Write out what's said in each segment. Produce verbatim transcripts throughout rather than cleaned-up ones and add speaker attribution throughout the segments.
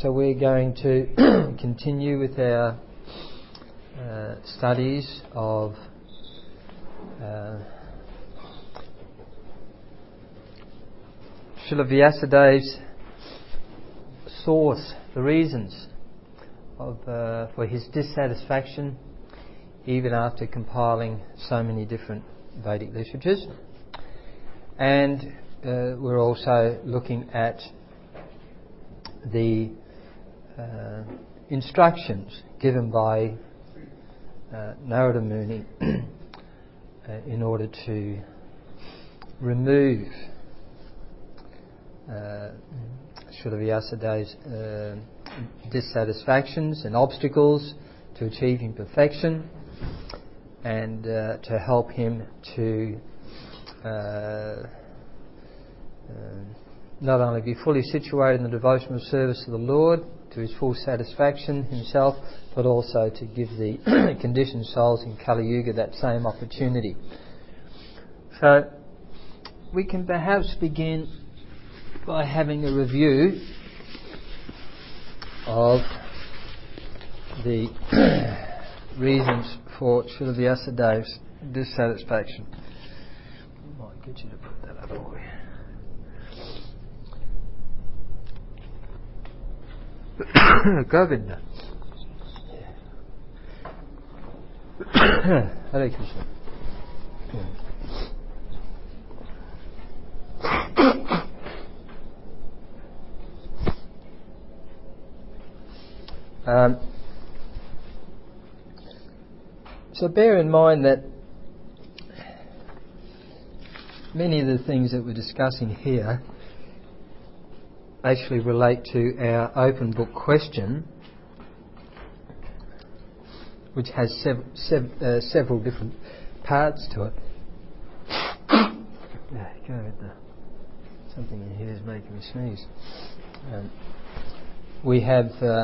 Speaker 1: So we're going to continue with our uh, studies of uh, Srila Vyasadev's source, the reasons of uh, for his dissatisfaction, even after compiling so many different Vedic literatures. And uh, we're also looking at the uh, instructions given by uh, Narada Muni uh, in order to remove uh, Srila Vyasadev's uh, dissatisfactions and obstacles to achieving perfection, and uh, to help him to uh, uh, not only be fully situated in the devotional service of the Lord to his full satisfaction himself, but also to give the conditioned souls in Kali Yuga that same opportunity. So we can perhaps begin by having a review of the reasons for Srila Vyasadev's dissatisfaction. I might get you to put that up for you. Govinda. Hare Krishna. Um, so bear in mind that many of the things that we're discussing here actually relate to our open book question, which has sev- sev- uh, several different parts to it. Yeah, go with the, something in here is making me sneeze. Um, we have, uh,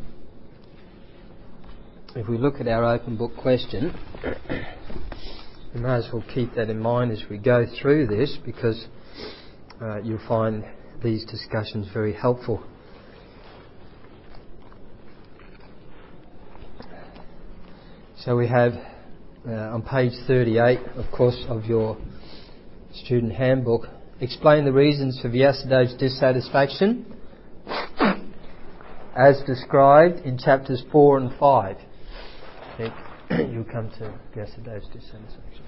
Speaker 1: if we look at our open book question, we might as well keep that in mind as we go through this, because uh, you'll find these discussions very helpful. So we have uh, on page thirty-eight, of course, of your student handbook, explain the reasons for Vyasadev's dissatisfaction as described in chapters four and five. I think you'll come to Vyasadev's dissatisfaction.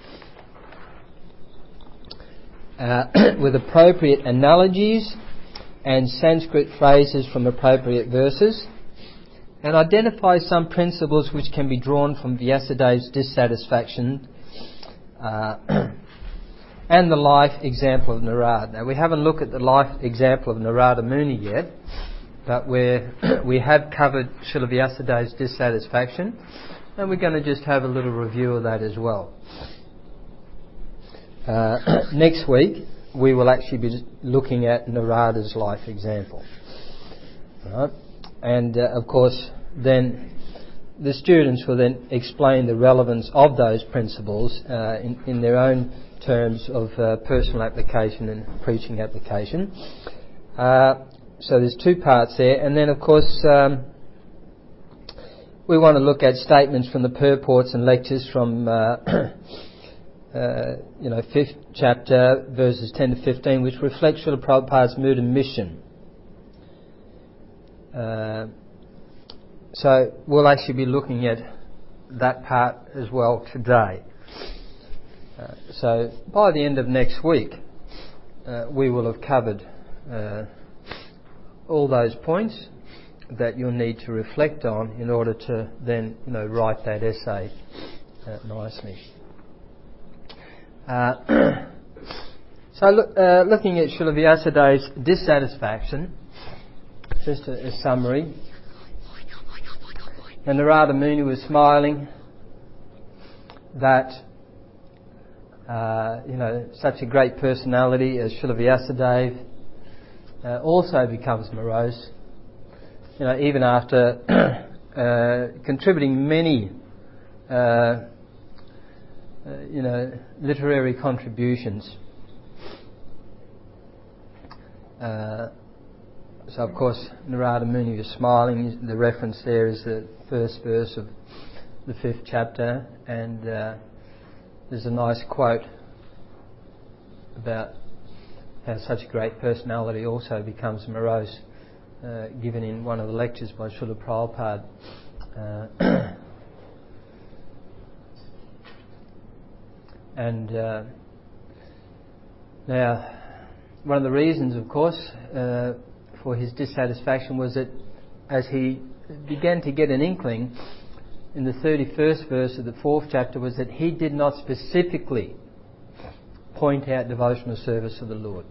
Speaker 1: Uh, with appropriate analogies and Sanskrit phrases from appropriate verses, and identify some principles which can be drawn from Vyasadev's dissatisfaction uh, and the life example of Narada. Now, we haven't looked at the life example of Narada Muni yet, but we're we have covered Srila Vyasadev's dissatisfaction, and we're going to just have a little review of that as well. Uh, next week we will actually be looking at Narada's life example. Right? And uh, of course then the students will then explain the relevance of those principles uh, in, in their own terms of uh, personal application and preaching application. Uh, so there's two parts there, and then of course um, we want to look at statements from the purports and lectures from uh, Uh, you know, fifth chapter, verses ten to fifteen, which reflect Srila Prabhupada's mood and mission. Uh, so we'll actually be looking at that part as well today. Uh, so by the end of next week, uh, we will have covered uh, all those points that you'll need to reflect on in order to then, you know, write that essay uh, nicely. Uh, so look, uh, looking at Srila Vyasadev's dissatisfaction, just a, a summary. And Narada Muni was smiling that uh, you know, such a great personality as Srila Vyasadev uh, also becomes morose. You know, even after uh, contributing many uh, Uh, you know, literary contributions. Uh, so of course Narada Muni was smiling. The reference there is the first verse of the fifth chapter, and uh, there's a nice quote about how such a great personality also becomes morose, uh, given in one of the lectures by Srila Prabhupada. Uh, and uh, now, one of the reasons, of course, uh, for his dissatisfaction was that as he began to get an inkling in the thirty-first verse of the fourth chapter, was that he did not specifically point out devotional service of the Lord.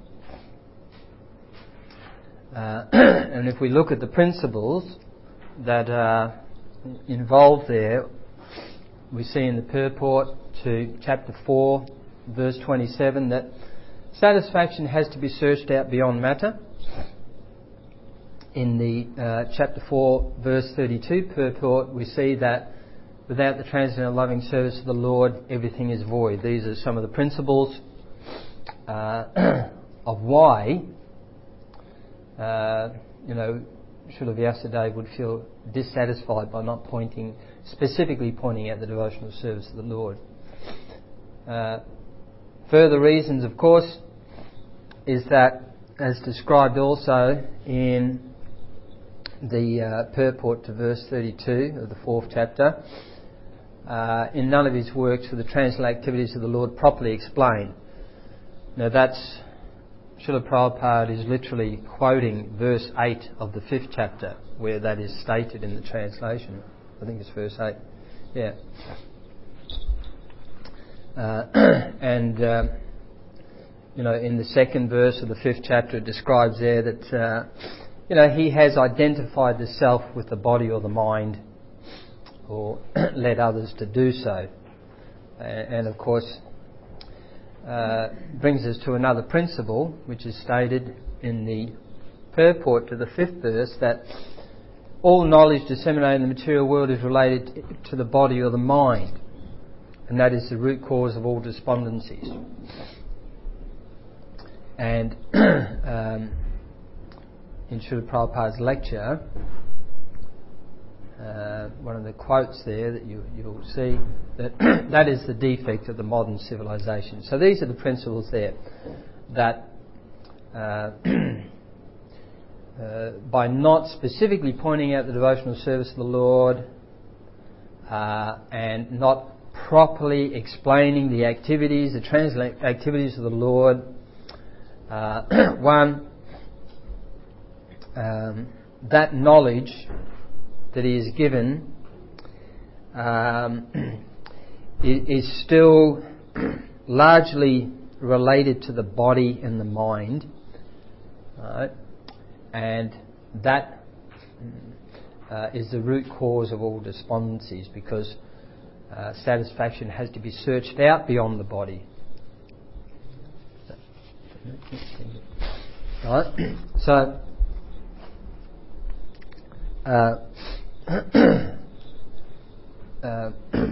Speaker 1: Uh, and if we look at the principles that are involved there, we see in the purport to chapter four, verse twenty-seven, that satisfaction has to be searched out beyond matter. In the uh, chapter four, verse thirty-two purport, we see that without the transcendental loving service of the Lord, everything is void. These are some of the principles uh, of why, uh, you know, Srila Vyasadeva would feel dissatisfied by not pointing, specifically pointing out the devotional service of the Lord. Uh, further reasons, of course, is that, as described also in the uh, purport to verse thirty-two of the fourth chapter, uh, in none of his works were the transcendental activities of the Lord properly explained. Now that's, Srila Prabhupada is literally quoting verse eight of the fifth chapter, where that is stated in the translation. I think it's verse eight. Yeah. Uh, and, uh, you know, in the second verse of the fifth chapter, it describes there that, uh, you know, he has identified the self with the body or the mind, or led others to do so. Uh, and, of course, uh, brings us to another principle, which is stated in the purport to the fifth verse, that all knowledge disseminated in the material world is related to the body or the mind, and that is the root cause of all despondencies. And um, in Srila Prabhupada's lecture, uh, one of the quotes there that you, you'll see, that that is the defect of the modern civilization. So these are the principles there, that uh, uh, by not specifically pointing out the devotional service of the Lord uh, and not properly explaining the activities, the transcendental activities of the Lord, uh, one, um, that knowledge that he is given um, is still largely related to the body and the mind, right? And that uh, is the root cause of all despondencies, because uh, satisfaction has to be searched out beyond the body. Right? So, uh, uh,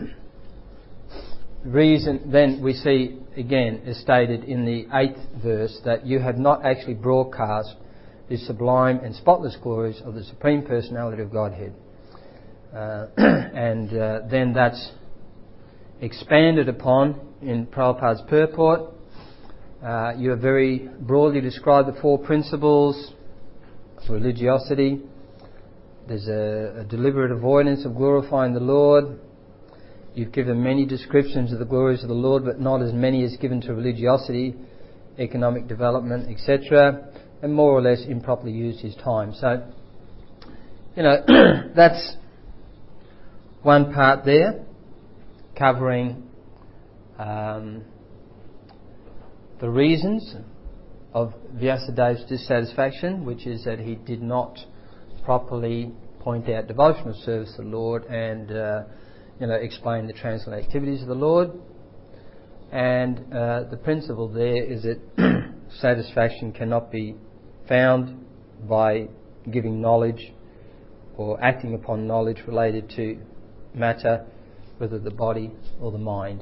Speaker 1: reason then we see again is stated in the eighth verse that you have not actually broadcast the sublime and spotless glories of the Supreme Personality of Godhead. Uh, and uh, then that's expanded upon in Prabhupada's purport. Uh, you have very broadly described the four principles of religiosity. There's a, a deliberate avoidance of glorifying the Lord. You've given many descriptions of the glories of the Lord, but not as many as given to religiosity, economic development, et cetera, and more or less improperly used his time. So, you know, that's one part there, covering um, the reasons of Vyasadeva's dissatisfaction, which is that he did not properly point out devotional service to the Lord and uh, you know, explain the transcendental activities of the Lord. And uh, the principle there is that satisfaction cannot be found by giving knowledge or acting upon knowledge related to matter, whether the body or the mind.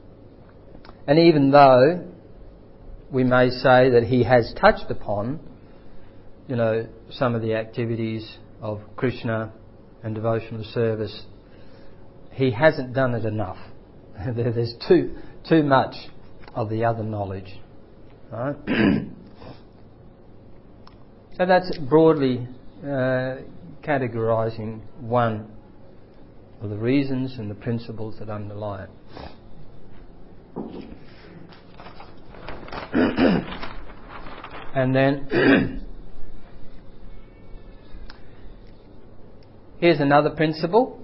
Speaker 1: And even though we may say that he has touched upon you know, some of the activities of Krishna and devotional service, he hasn't done it enough. There's too too much of the other knowledge. Right? So that's broadly uh, categorising one of the reasons and the principles that underlie it. And then here's another principle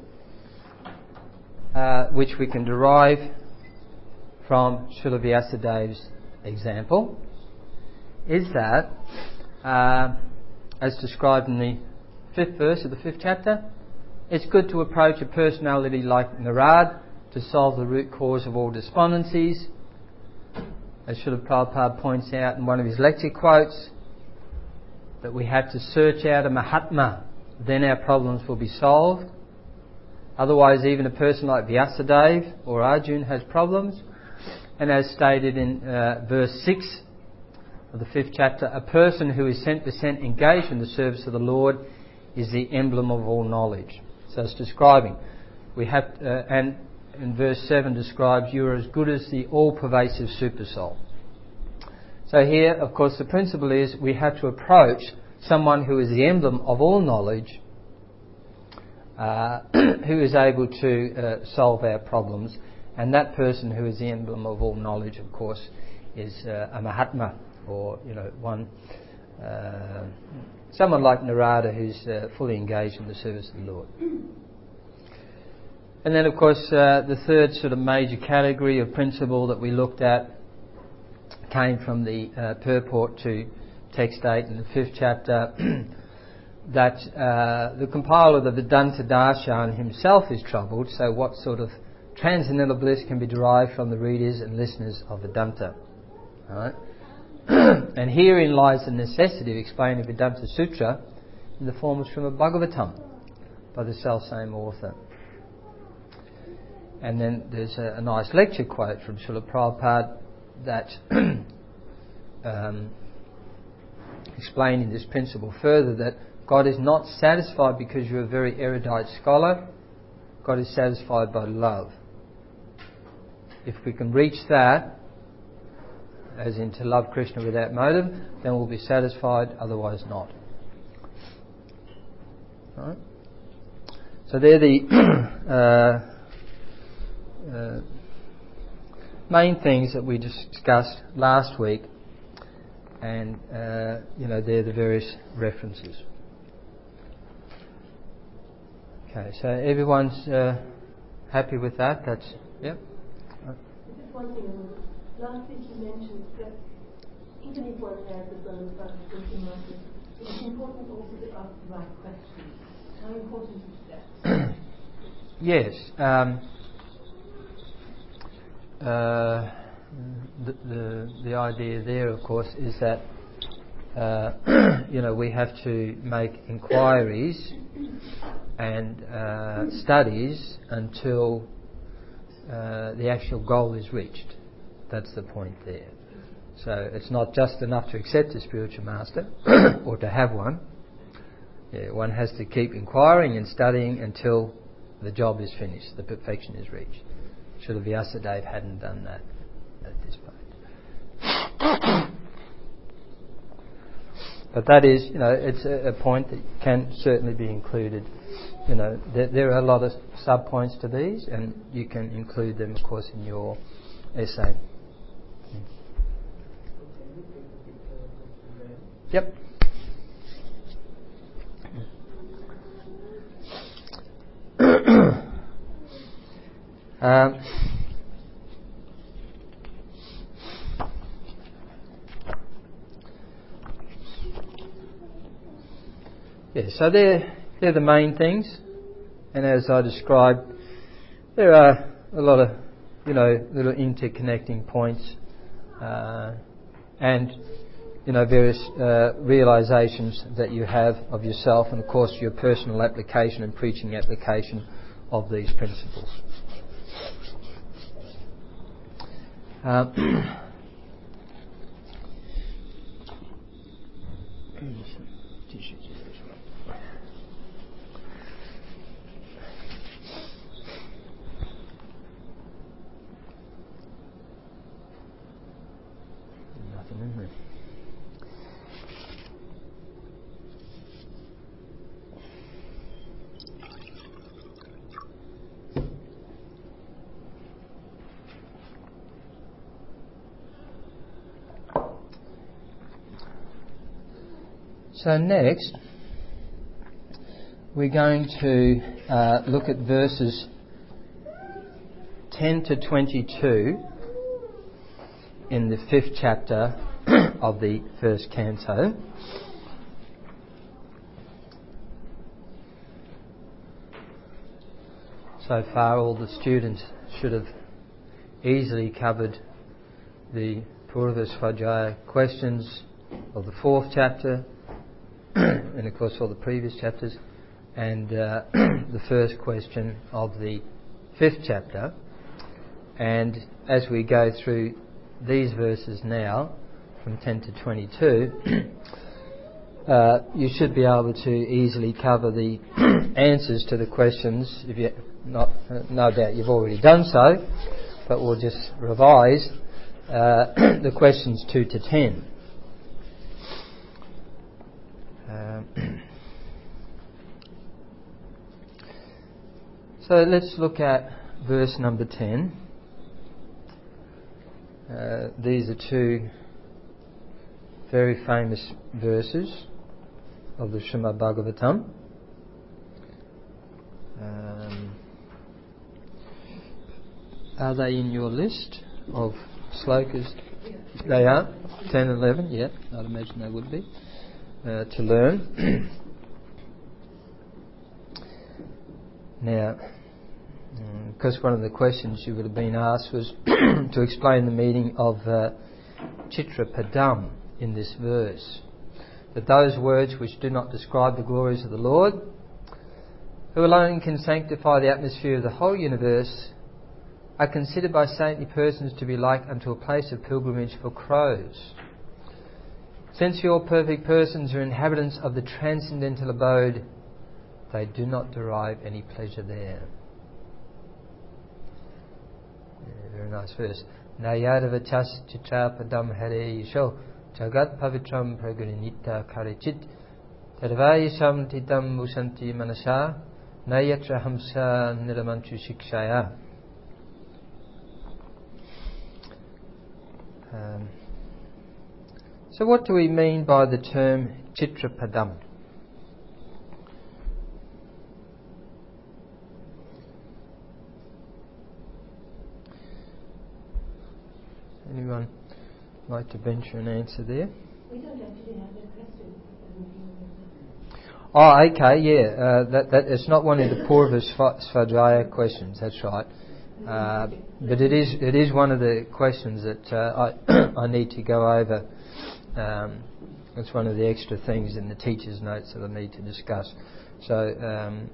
Speaker 1: uh, which we can derive from Srila Vyasadev's example, is that uh, as described in the fifth verse of the fifth chapter, it's good to approach a personality like Narad to solve the root cause of all despondencies. As Srila Prabhupada points out in one of his lecture quotes, that we have to search out a Mahatma, then our problems will be solved. Otherwise, even a person like Vyasadeva or Arjuna has problems. And as stated in uh, verse six of the fifth chapter, a person who is cent percent engaged in the service of the Lord is the emblem of all knowledge. So it's describing. We have, uh, and in verse seven describes you are as good as the all-pervasive supersoul. So here, of course, the principle is we have to approach someone who is the emblem of all knowledge, uh, who is able to uh, solve our problems. And that person who is the emblem of all knowledge, of course, is uh, a Mahatma, or, you know, one, uh, someone like Narada who's uh, fully engaged in the service of the Lord. And then, of course, uh, the third sort of major category of principle that we looked at came from the uh, purport to text eight in the fifth chapter, that uh, the compiler of the Vedanta Darshan himself is troubled, so what sort of transcendental bliss can be derived from the readers and listeners of Vedanta. Right? And herein lies the necessity of explaining Vedanta Sutra in the form of Srimad Bhagavatam by the self-same author. And then there's a, a nice lecture quote from Srila Prabhupada that um, explaining this principle further, that God is not satisfied because you're a very erudite scholar. God is satisfied by love. If we can reach that, as in to love Krishna without motive, then we'll be satisfied, otherwise not. Right? So they're the uh, uh, main things that we discussed last week, and uh, you know, they're the various references. Okay, so everyone's uh, happy with that? That's yep.
Speaker 2: Just one thing. Last week you mentioned that even if one has a burn of personality, it's important also to ask the right questions. How important is that?
Speaker 1: Yes. Um, uh, the, the the idea there, of course, is that uh, you know, we have to make inquiries and uh, studies until uh, the actual goal is reached. That's the point there. So it's not just enough to accept a spiritual master or to have one. Yeah, one has to keep inquiring and studying until the job is finished, the perfection is reached. Srila Vyasadeva hadn't done that at this point. But that is, you know, it's a, a point that can certainly be included. You know, there, there are a lot of sub-points to these, and you can include them, of course, in your essay. Yep. um, yeah, so they're, they're the main things, and as I described, there are a lot of, you know, little interconnecting points, uh, and you know, various uh, realizations that you have of yourself, and of course your personal application and preaching application of these principles. Um, So next, we're going to uh, look at verses ten to twenty-two in the fifth chapter of the first canto. So far, all the students should have easily covered the Purva Svadhyaya questions of the fourth chapter, and of course all the previous chapters, and uh, the first question of the fifth chapter. And as we go through these verses now, from ten to twenty-two, uh, you should be able to easily cover the answers to the questions. If you not, uh, no doubt you've already done so, but we'll just revise uh, the questions two to ten. Um, so let's look at verse number ten. Uh, these are two very famous verses of the Srimad Bhagavatam. Um, are they in your list of slokas? They are? ten and eleven, yeah, I'd imagine they would be. Uh, to learn. Now, because one of the questions you would have been asked was to explain the meaning of uh, Chitrapadam in this verse. That those words which do not describe the glories of the Lord, who alone can sanctify the atmosphere of the whole universe, are considered by saintly persons to be like unto a place of pilgrimage for crows. Since your perfect persons are inhabitants of the transcendental abode, they do not derive any pleasure there. Yeah, very nice verse. Nayadava chas chitra padam hare yisho jagat pavitram pragurinita karechit tadvayisham titam musanti manasa nayatra hamsa niramanchu shikshaya. Um, so what do we mean by the term Chitrapadam? Anyone like to venture an answer there?
Speaker 2: We don't actually have a question.
Speaker 1: Oh, okay, yeah. Uh, that, that it's not one of the Purva Svadhyaya questions. That's right. Uh, but it is it is one of the questions that uh, I I need to go over. Um, it's one of the extra things in the teacher's notes that I need to discuss. So um,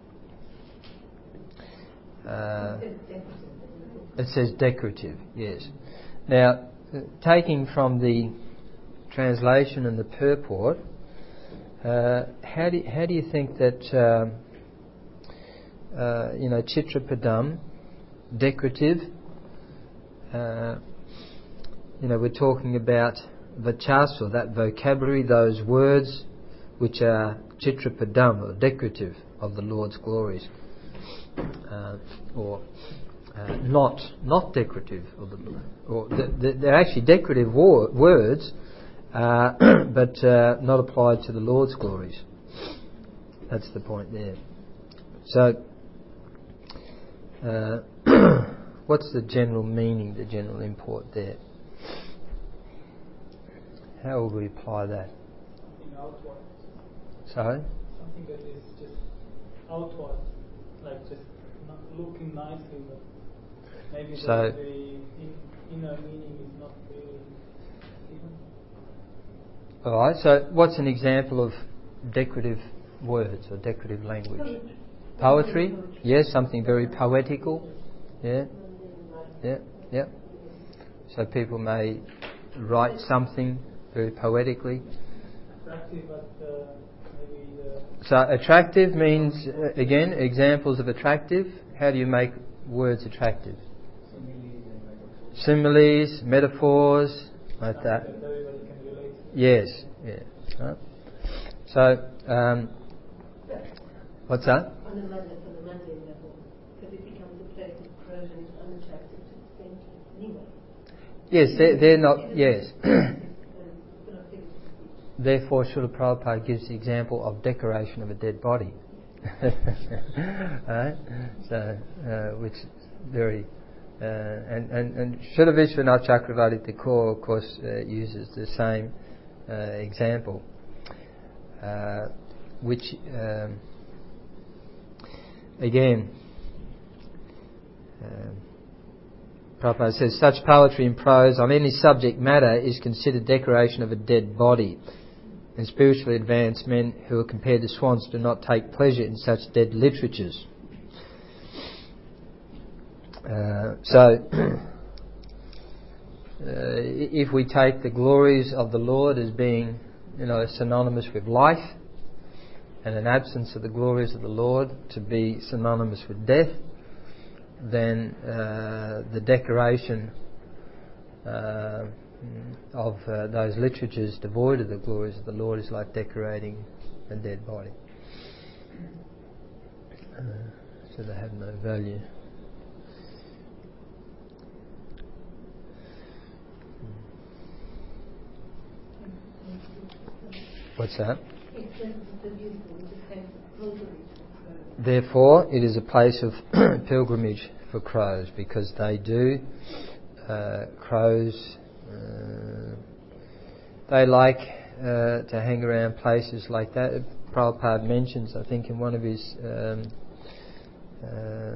Speaker 1: uh, it says decorative, yes. Now, taking from the translation and the purport, uh, how do you, how do you think that uh, uh, you know Chitrapadam, decorative? Uh, you know, we're talking about vachas, or that vocabulary, those words which are Chitrapadam, or decorative of the Lord's glories, uh, or uh, not not decorative of the Lord, or the, the, they're actually decorative war, words, uh, but uh, not applied to the Lord's glories. That's the point there. So, uh, what's the general meaning, the general import there? How would we apply that?
Speaker 3: Something outward.
Speaker 1: Sorry?
Speaker 3: Something that is just outward, like just not looking nicely, but maybe
Speaker 1: So,
Speaker 3: the, the in, inner meaning is not really given.
Speaker 1: Alright, so what's an example of decorative words or decorative language? Poetry. Poetry? Yes, something very poetical. Yeah, yeah, yeah. So people may write something very poetically.
Speaker 3: Attractive, but uh, maybe the...
Speaker 1: So attractive means, uh, again, examples of attractive. How do you make words attractive? Similes, metaphors, like that.
Speaker 3: that everybody can relate to.
Speaker 1: Yes, yeah. Right. So, um, what's that?
Speaker 2: On the Mandalay, on the Mandalay level, because it becomes a place of crows and it's unattractive to the thinker anyway.
Speaker 1: Yes, they're, they're not, yes. therefore, Srila Prabhupada gives the example of decoration of a dead body. Right? So, uh, which is very... Uh, and, and, and Srila Vishwanath Chakravarti Thakur, of course, uh, uses the same uh, example, uh, which, um, again, um, Prabhupada says, such poetry and prose on any subject matter is considered decoration of a dead body. And spiritually advanced men who are compared to swans do not take pleasure in such dead literatures. Uh, so, uh, if we take the glories of the Lord as being, you know, synonymous with life, and an absence of the glories of the Lord to be synonymous with death, then uh, the decoration uh, of uh, those literatures devoid of the glories of the Lord is like decorating a dead body. Uh, so they have no value. What's that? Therefore, it is a place of pilgrimage for crows, because they do, uh, crows, uh, they like uh, to hang around places like that. Prabhupada mentions, I think, in one of his um, uh,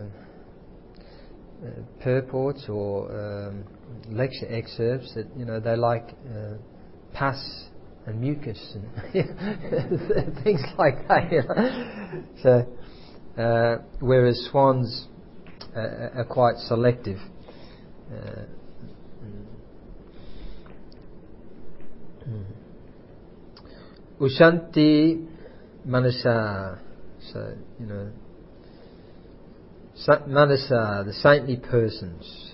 Speaker 1: uh, purports or um, lecture excerpts that, you know, they like uh, pus and mucus and things like that. You know? So, uh, whereas swans uh, are quite selective. Uh, Ushanti Manasa, so, you know, Manasa, the saintly persons.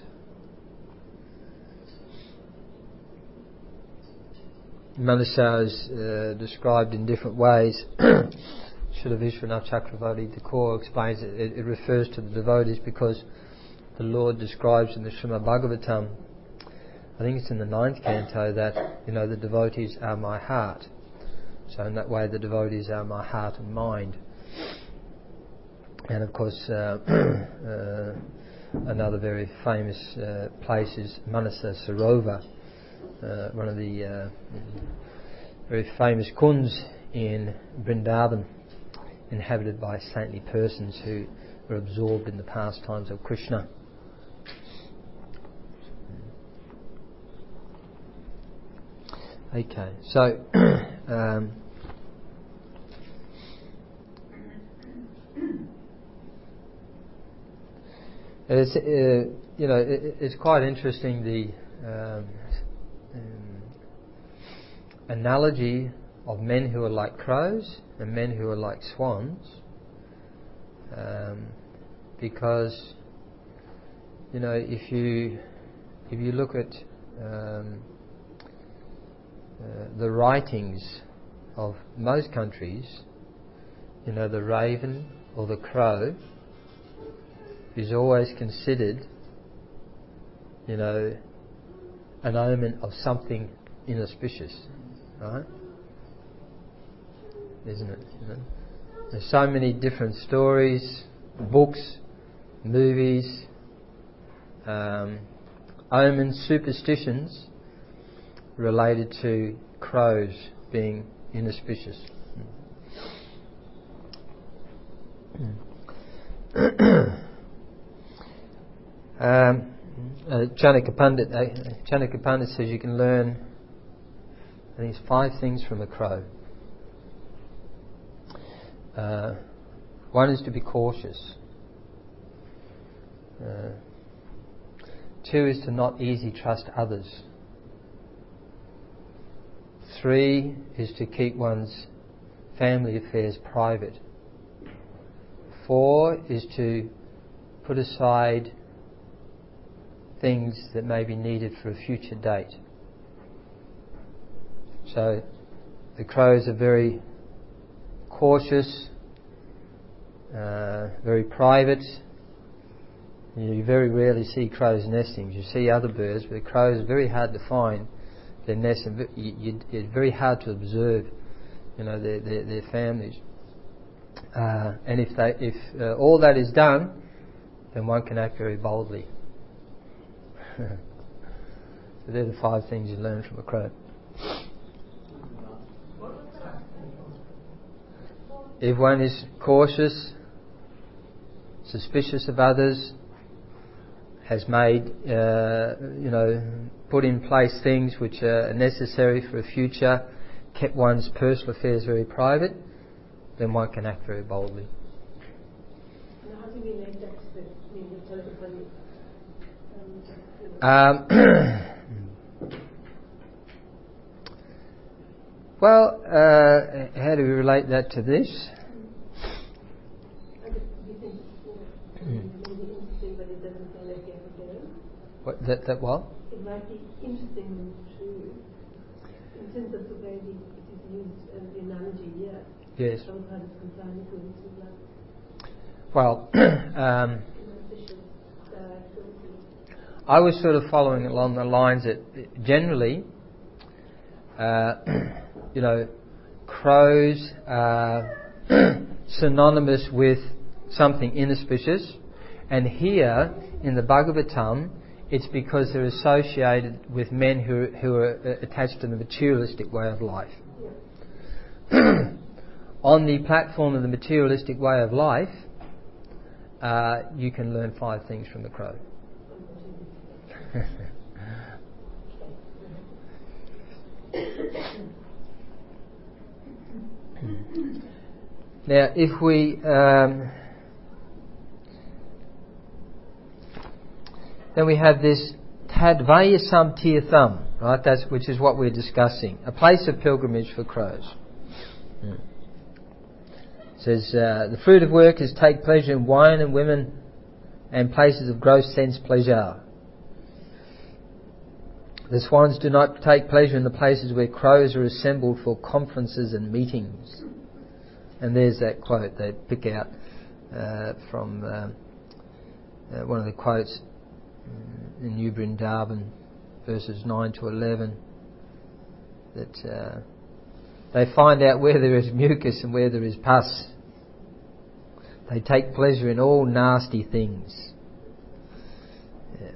Speaker 1: Manasa is uh, described in different ways. Srila Vishwanath Chakravarti Thakur explains it, it, it refers to the devotees because the Lord describes in the Srimad Bhagavatam, I think it's in the ninth canto, that, you know, the devotees are my heart. So in that way the devotees are my heart and mind. And of course uh, uh, another very famous uh, place is Manasa Sarovar, uh, one of the uh, very famous kunds in Vrindavan, inhabited by saintly persons who were absorbed in the pastimes of Krishna. Okay, so um, it's uh, you know it, it's quite interesting the um, um, analogy of men who are like crows and men who are like swans, um, because you know if you if you look at um, Uh, the writings of most countries, you know, the raven or the crow is always considered, you know, an omen of something inauspicious, right? Isn't it? You know? There's so many different stories, books, movies, um, omens, superstitions related to crows being inauspicious. um, uh, Chanakya Pandit, uh, Chanakya Pandit says you can learn, I think it's five things from a crow. Uh, one is to be cautious. Uh, two is to not easily trust others. Three is to keep one's family affairs private. Four is to put aside things that may be needed for a future date. So the crows are very cautious, uh, very private. You very rarely see crows nesting. You see other birds, but the crows are very hard to find their nests, and you, you, it's very hard to observe, you know, their their, their families. Uh, and if they, if uh, all that is done, then one can act very boldly. So they're the five things you learn from a crow. If one is cautious, suspicious of others, has made, uh, you know, put in place things which are necessary for a future, kept one's personal affairs very private, then one can act very boldly.
Speaker 2: And how do we make that step? I mean, the telephone, um, you know.
Speaker 1: Um, well, uh, how do we relate that to this?
Speaker 2: I just do think, you know, it may be interesting, but it doesn't sound like you have to go.
Speaker 1: What, that, that what?
Speaker 2: It might be interesting and true in terms of the way it is used as the analogy here.
Speaker 1: Yes.
Speaker 2: Sometimes concerned with it, like,
Speaker 1: Well, um,
Speaker 2: official activity.
Speaker 1: I was sort of following along the lines that generally, uh, you know, crows are synonymous with something inauspicious, and here in the Bhagavatam, it's because they're associated with men who who are attached to the materialistic way of life. Yeah. On the platform of the materialistic way of life, uh, you can learn five things from the crow. Now, if we um, then we have this Tadvayasam Tirtham, right? That's which is what we're discussing, a place of pilgrimage for crows. Hmm. It says uh, the fruit of work is take pleasure in wine and women and places of gross sense pleasure. The swans do not take pleasure in the places where crows are assembled for conferences and meetings. And there's that quote they pick out uh, from uh, uh, one of the quotes in New Vrindavan, verses nine to eleven, that uh, they find out where there is mucus and where there is pus. They take pleasure in all nasty things. Yeah.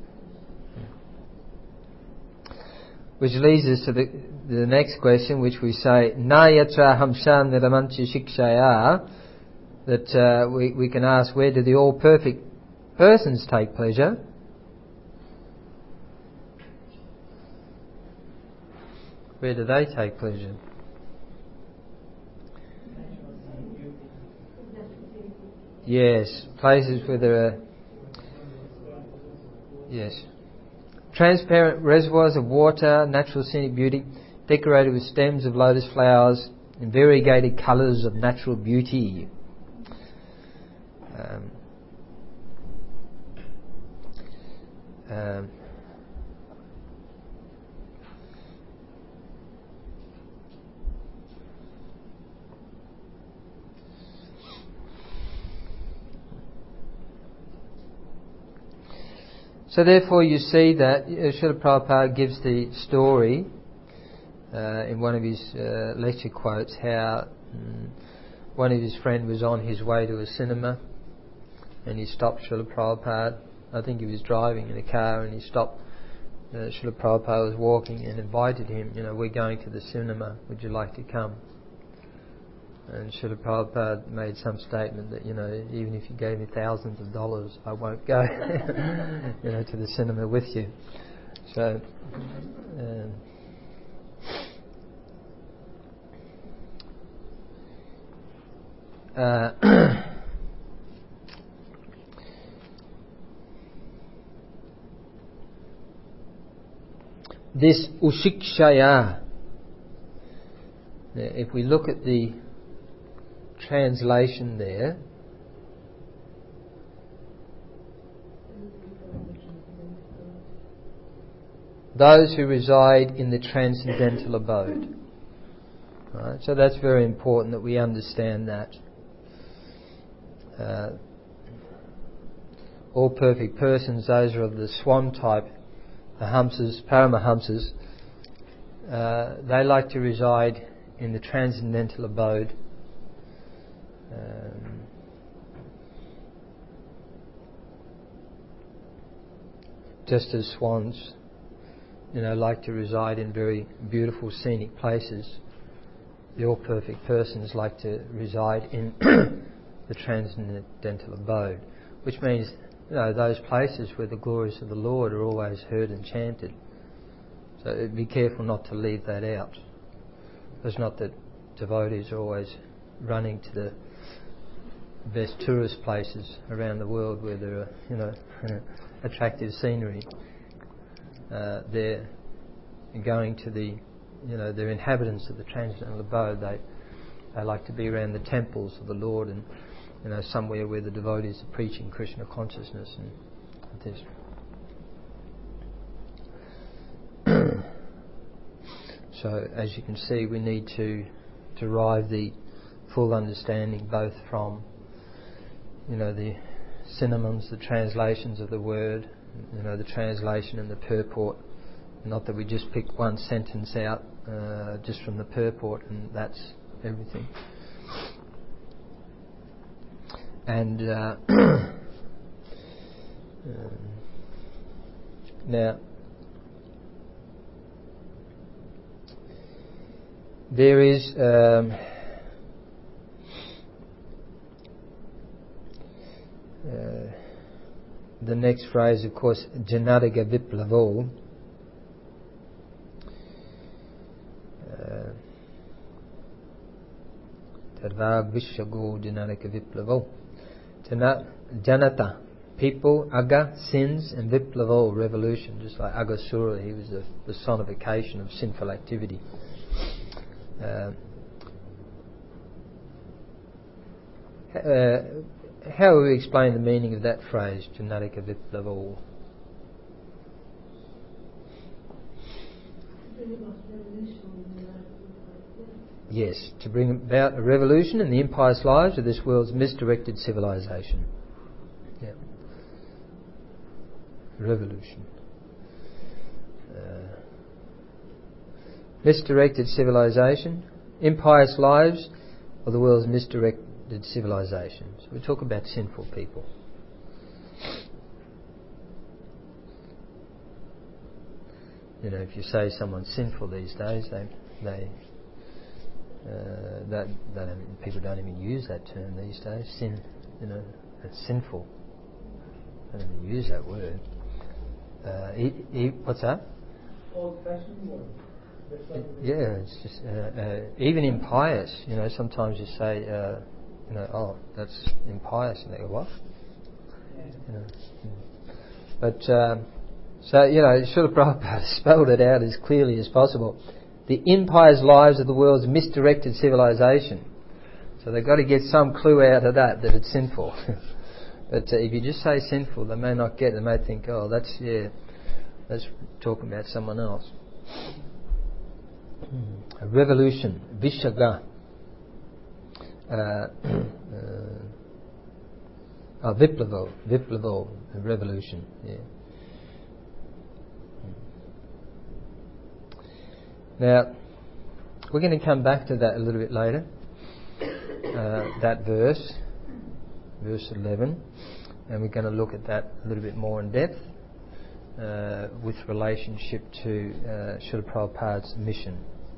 Speaker 1: Which leads us to the, the next question, which we say, Na yatra hamshan niramanchi shikshaya, that uh, we, we can ask, where do the all-perfect persons take pleasure? Where do they take pleasure? Yes, places where there are... Yes. Transparent reservoirs of water, natural scenic beauty, decorated with stems of lotus flowers in variegated colours of natural beauty. Um, um, So therefore you see that Srila Prabhupada gives the story uh, in one of his uh, lecture quotes how um, one of his friends was on his way to a cinema and he stopped Srila Prabhupada. I think he was driving in a car and he stopped. Uh, Srila Prabhupada was walking and invited him, you know, we're going to the cinema, would you like to come? And Srila Prabhupada made some statement that, you know, even if you gave me thousands of dollars, I won't go, you know, to the cinema with you. So, um, uh, this ushikshaya, if we look at the translation there, those who reside in the transcendental abode. Right? So that's very important that we understand that. Uh, all perfect persons, those are of the swan type, the hamsas, paramahamsas, uh, they like to reside in the transcendental abode. Um, just as swans, you know, like to reside in very beautiful scenic places, the all-perfect persons like to reside in the transcendental abode, which means, you know, those places where the glories of the Lord are always heard and chanted. So be careful not to leave that out. It's not that devotees are always running to the best tourist places around the world where there are, you know, attractive scenery. Uh, they're going to the, you know, they're inhabitants of the transcendental abode. They they like to be around the temples of the Lord, and, you know, somewhere where the devotees are preaching Krishna consciousness and this. So, as you can see, we need to derive the full understanding both from, you know, the synonyms, the translations of the word, you know, the translation and the purport. Not that we just pick one sentence out uh, just from the purport and that's everything. And uh, um, now, there is um, uh, the next phrase, of course, Janadaga Viplavo. Tadvag Vishago Janadaga Viplavo. Janata, people, Aga, sins, and Viplavo, revolution. Just like Agasura, he was the personification of sinful activity. Uh, uh, how will we explain the meaning of that phrase, Janadika Viplavo? Yes, to bring about a revolution in the impious lives of this world's misdirected civilization. Yeah. Revolution. Uh, misdirected civilization, impious lives of the world's misdirected civilization. So we talk about sinful people. You know, if you say someone's sinful these days, they they uh, that they don't, people don't even use that term these days. Sin, you know, it's sinful. They don't even use that word. Uh, he, he, what's that?
Speaker 3: Old-fashioned word.
Speaker 1: Yeah, it's just uh, uh, even impious. You know, sometimes you say, uh, you know, oh, that's impious, and they go, what?
Speaker 3: Yeah.
Speaker 1: You know, but um, so you know, Srila Prabhupada spelled it out as clearly as possible. The impious lives of the world's misdirected civilization. So they've got to get some clue out of that that it's sinful. But uh, if you just say sinful, they may not get it. They may think, oh, that's yeah, that's talking about someone else. A revolution, Vishaga. Uh, uh, oh, Viplavo, Viplavo, a revolution. Yeah. Now, we're going to come back to that a little bit later. Uh, that verse, verse eleven, and we're going to look at that a little bit more in depth uh, with relationship to uh, Srila Prabhupada's mission.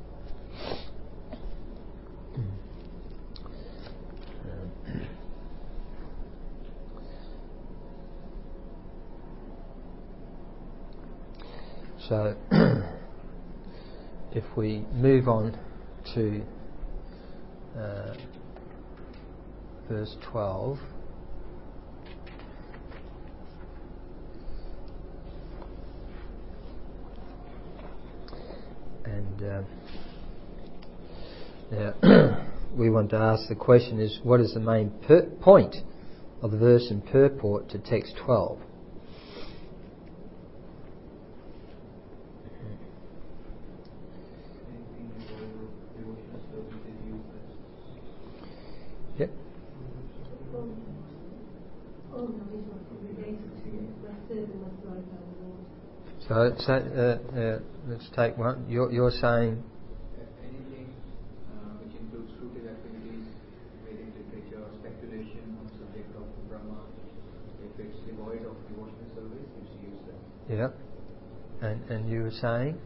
Speaker 1: So, if we move on to uh, verse twelve, and uh, now we want to ask the question is, what is the main per- point of the verse and purport to text twelve? Yep. So, so uh, uh, let's take one. You're, you're saying.
Speaker 4: Anything uh, which includes fruitive activities, Vedic literature, speculation on the subject of Brahma, if it's devoid of devotional service, it's useless.
Speaker 1: Yeah. And and you were saying.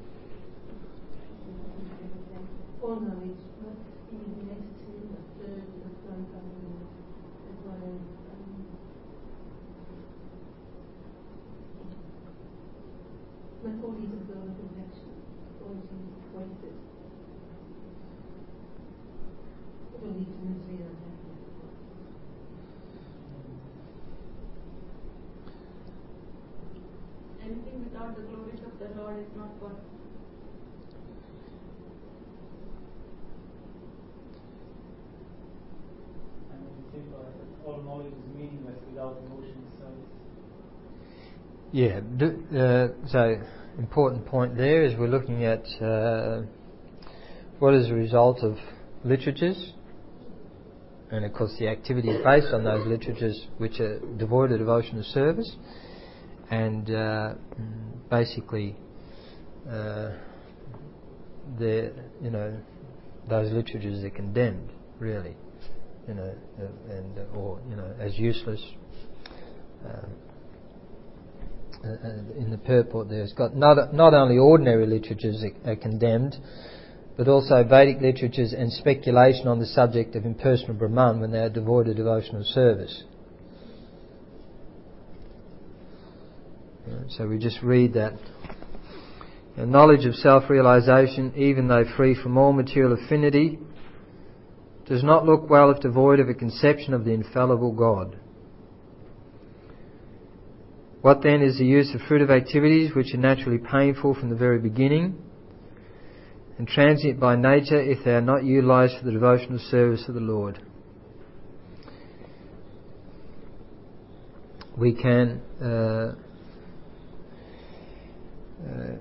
Speaker 2: All knowledge must be related to the third and fourth family, as well as um, not only to build a connection, or to voice it. It will lead to misery and unhappiness.
Speaker 5: Anything without the glories of the Lord is not God.
Speaker 3: All knowledge is meaningless without emotional service.
Speaker 1: Yeah. Do, uh, so, important point there is we're looking at uh, what is the result of literatures, and of course the activities based on those literatures which are devoid of devotional service, and uh, basically uh, the you know those literatures are condemned, really. You know, uh, and uh, or you know, as useless. Um, uh, in the purport, there's got not not only ordinary literatures are, are condemned, but also Vedic literatures and speculation on the subject of impersonal Brahman when they are devoid of devotional service. Uh, so we just read that. The knowledge of self-realization, even though free from all material affinity, does not look well if devoid of a conception of the infallible God. What then is the use of fruitive activities which are naturally painful from the very beginning and transient by nature if they are not utilized for the devotional service of the Lord? We can uh, uh,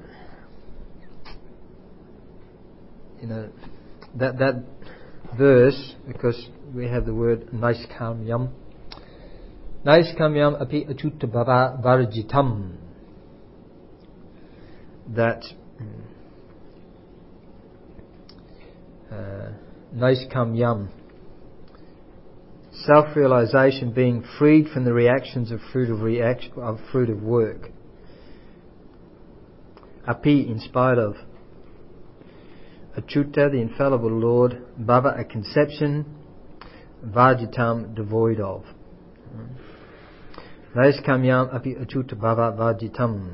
Speaker 1: you know that that verse, because we have the word naiskamyam. Naiskamyam api achutta bhava varjitam. That uh, naiskamyam, self-realization, being freed from the reactions of fruit of reaction of fruit of work. Api, in spite of. Achyuta, the infallible Lord. Bhava, a conception. Varjitam, devoid of. Naiskamyam api achyuta bhava varjitam.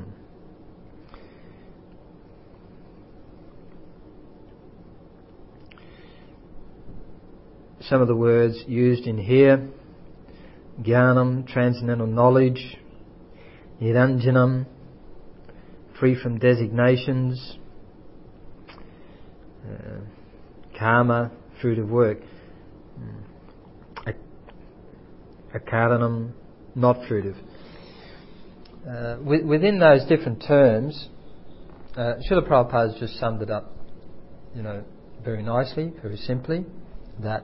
Speaker 1: Some of the words used in here: Jnanam, transcendental knowledge; Niranjanam, free from designations; uh, Karma, fruit of work; Akaranam, not fruitive. Uh, within those different terms, uh, Srila Prabhupada has just summed it up, you know, very nicely, very simply, that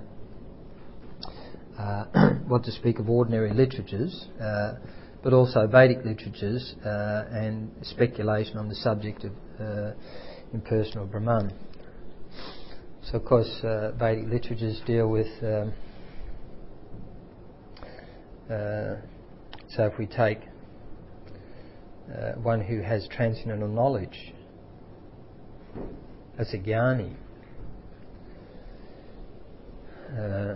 Speaker 1: uh, what to speak of ordinary literatures, uh, but also Vedic literatures uh, and speculation on the subject of uh, impersonal Brahman. So, of course, uh, Vedic literatures deal with. Um, uh, so, if we take uh, one who has transcendental knowledge, that's a jnani. Uh,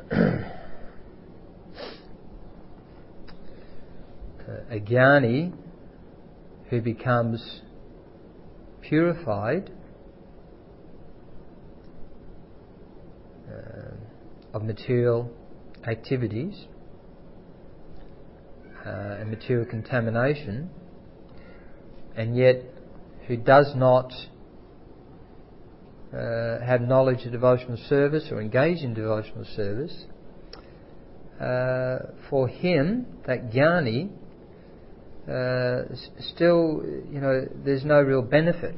Speaker 1: a jnani who becomes purified uh, of material activities uh, and material contamination, and yet who does not uh, have knowledge of devotional service or engage in devotional service, uh, for him, that jnani, Uh, still, you know, there's no real benefit.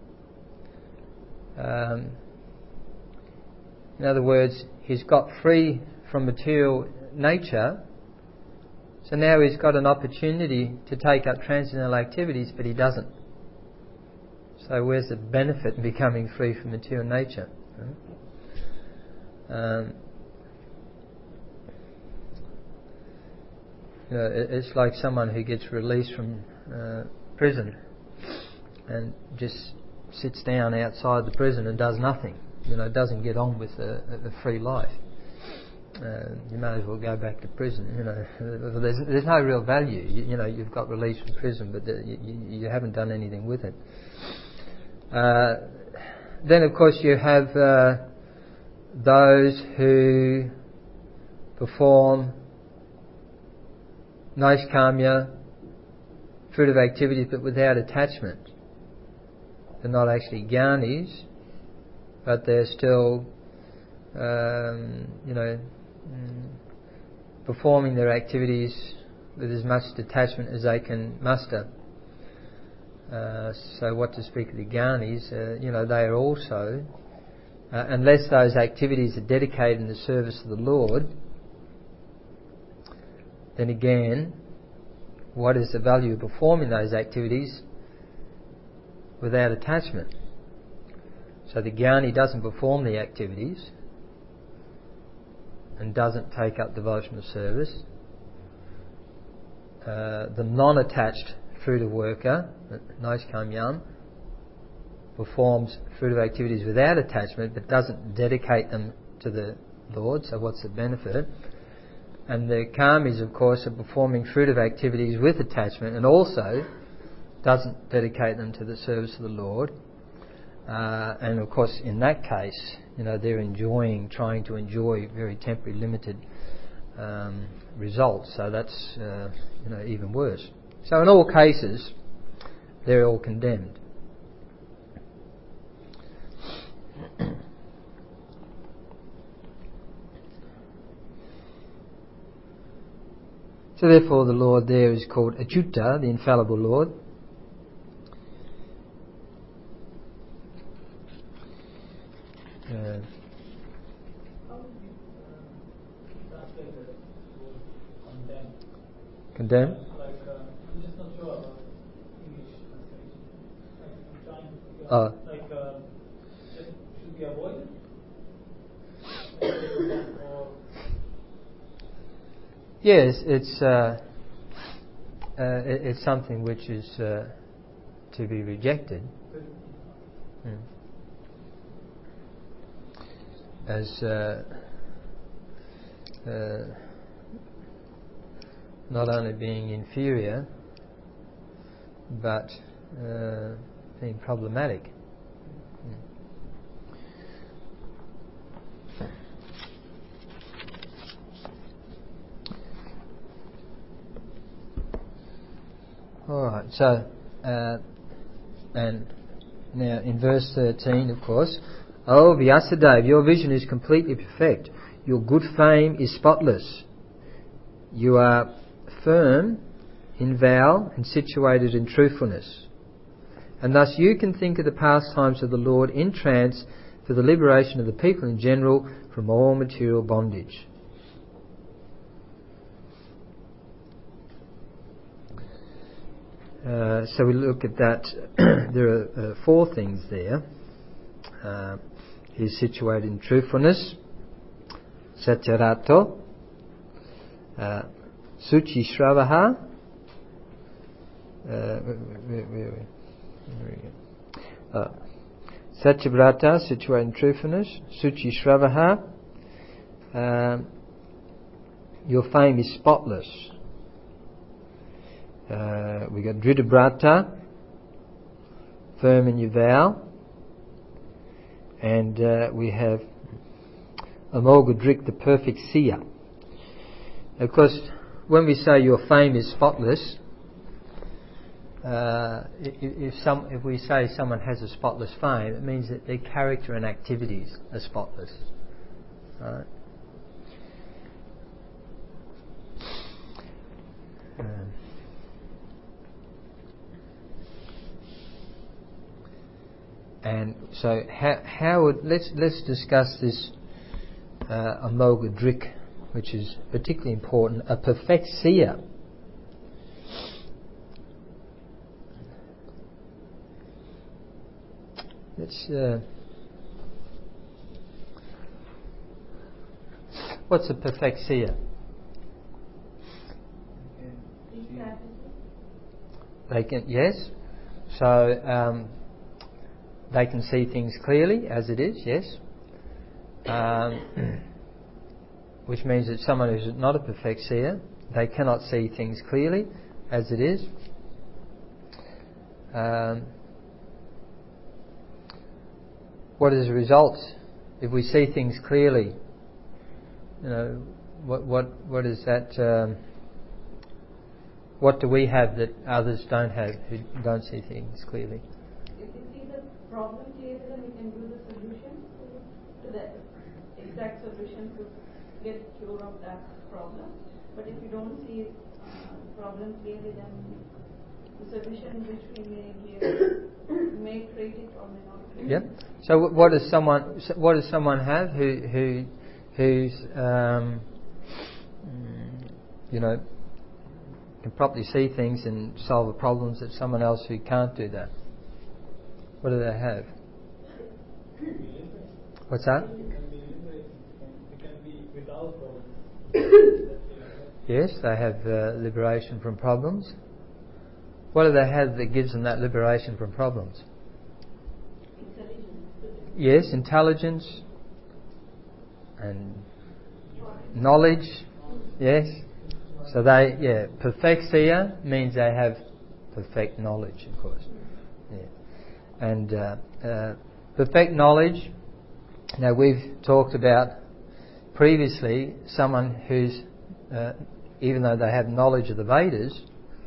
Speaker 1: Um, in other words, he's got free from material nature, so now he's got an opportunity to take up transcendental activities, but he doesn't. So where's the benefit in becoming free from material nature? Um, you know, it, it's like someone who gets released from uh, prison and just sits down outside the prison and does nothing. You know, doesn't get on with a, a free life. Uh, you may as well go back to prison. You know, there's there's no real value. You, you know, you've got released from prison, but the, you, you haven't done anything with it. Uh, then, of course, you have uh, those who perform naishkamya, fruit of activities, but without attachment. They're not actually jnanis, but they're still, um, you know, mm, performing their activities with as much detachment as they can muster. Uh, so what to speak of the jnanis, uh, you know, they are also, uh, unless those activities are dedicated in the service of the Lord, then again, what is the value of performing those activities without attachment? So the jnani doesn't perform the activities and doesn't take up devotional service. Uh, the non-attached fruitive worker, naishkamyam, performs fruitive activities without attachment but doesn't dedicate them to the Lord, so what's the benefit? And the kamis, of course, are performing fruitive activities with attachment and also doesn't dedicate them to the service of the Lord. Uh, and of course, in that case, you know, they're enjoying, trying to enjoy very temporary, limited um, results. So that's, uh, you know, even worse. So in all cases, they're all condemned. So therefore, the Lord there is called Achyuta, the infallible Lord. Uh,
Speaker 3: How would you uh, translate the word condemn?
Speaker 1: condemn?
Speaker 3: Like, uh, I'm just not sure about English translation. Like, I'm trying to figure
Speaker 1: Oh.
Speaker 3: out, like, uh, just should be avoided? Or
Speaker 1: Yes, it's uh, uh, it, it's something which is uh, to be rejected. Mm. As uh, uh, not only being inferior, but uh, being problematic. Mm. All right. So, uh, and now in verse thirteen, of course. Oh, Vyasadeva, your vision is completely perfect. Your good fame is spotless. You are firm in vow and situated in truthfulness. And thus you can think of the pastimes of the Lord in trance for the liberation of the people in general from all material bondage. Uh, so we look at that. There are uh, four things there. Uh, he's situated in truthfulness, satyarato, uh, suchi shravaha, uh, where, where, where, uh, satyavrata, situated in truthfulness, suchi shravaha, uh, your fame is spotless. Uh, we got Dhridabrata, firm in your vow, and uh, we have Amoghadrik, the perfect seer. Of course, when we say your fame is spotless, uh, if, some, if we say someone has a spotless fame, it means that their character and activities are spotless. Right? Um, And so, how, how would let's let's discuss this uh, Amoghadrik, which is particularly important. A perfect seer. Let's. Uh, what's a perfect seer? They can, yes. So um, they can see things clearly as it is, yes. Um, which means that someone who's not a perfect seer, they cannot see things clearly as it is. Um, what is the result if we see things clearly? You know, what what what is that? Um, what do we have that others don't have who don't see things clearly?
Speaker 5: If you see the problem clearly, then we can do the solution to the exact solution to get cure of that problem. But if you don't see uh, the problem clearly, then the solution which we may give may create it or may not create
Speaker 1: Yep.
Speaker 5: it.
Speaker 1: So what does someone what does someone have who who who's um, you know can properly see things and solve the problems that someone else who can't do that? What do they have? What's that?
Speaker 3: It can be liberating. It can be without problems.
Speaker 1: Yes, they have uh, liberation from problems. What do they have that gives them that liberation from problems? Yes, intelligence and knowledge. Yes. So they, yeah, perfect seer means they have perfect knowledge, of course. Yeah. And uh, uh, perfect knowledge. Now we've talked about previously someone who's, uh, even though they have knowledge of the Vedas,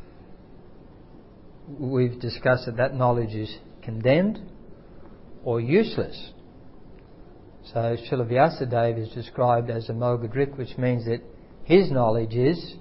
Speaker 1: we've discussed that that knowledge is condemned or useless. So Srila Vyasadeva is described as a Mogadrik, which means that his knowledge is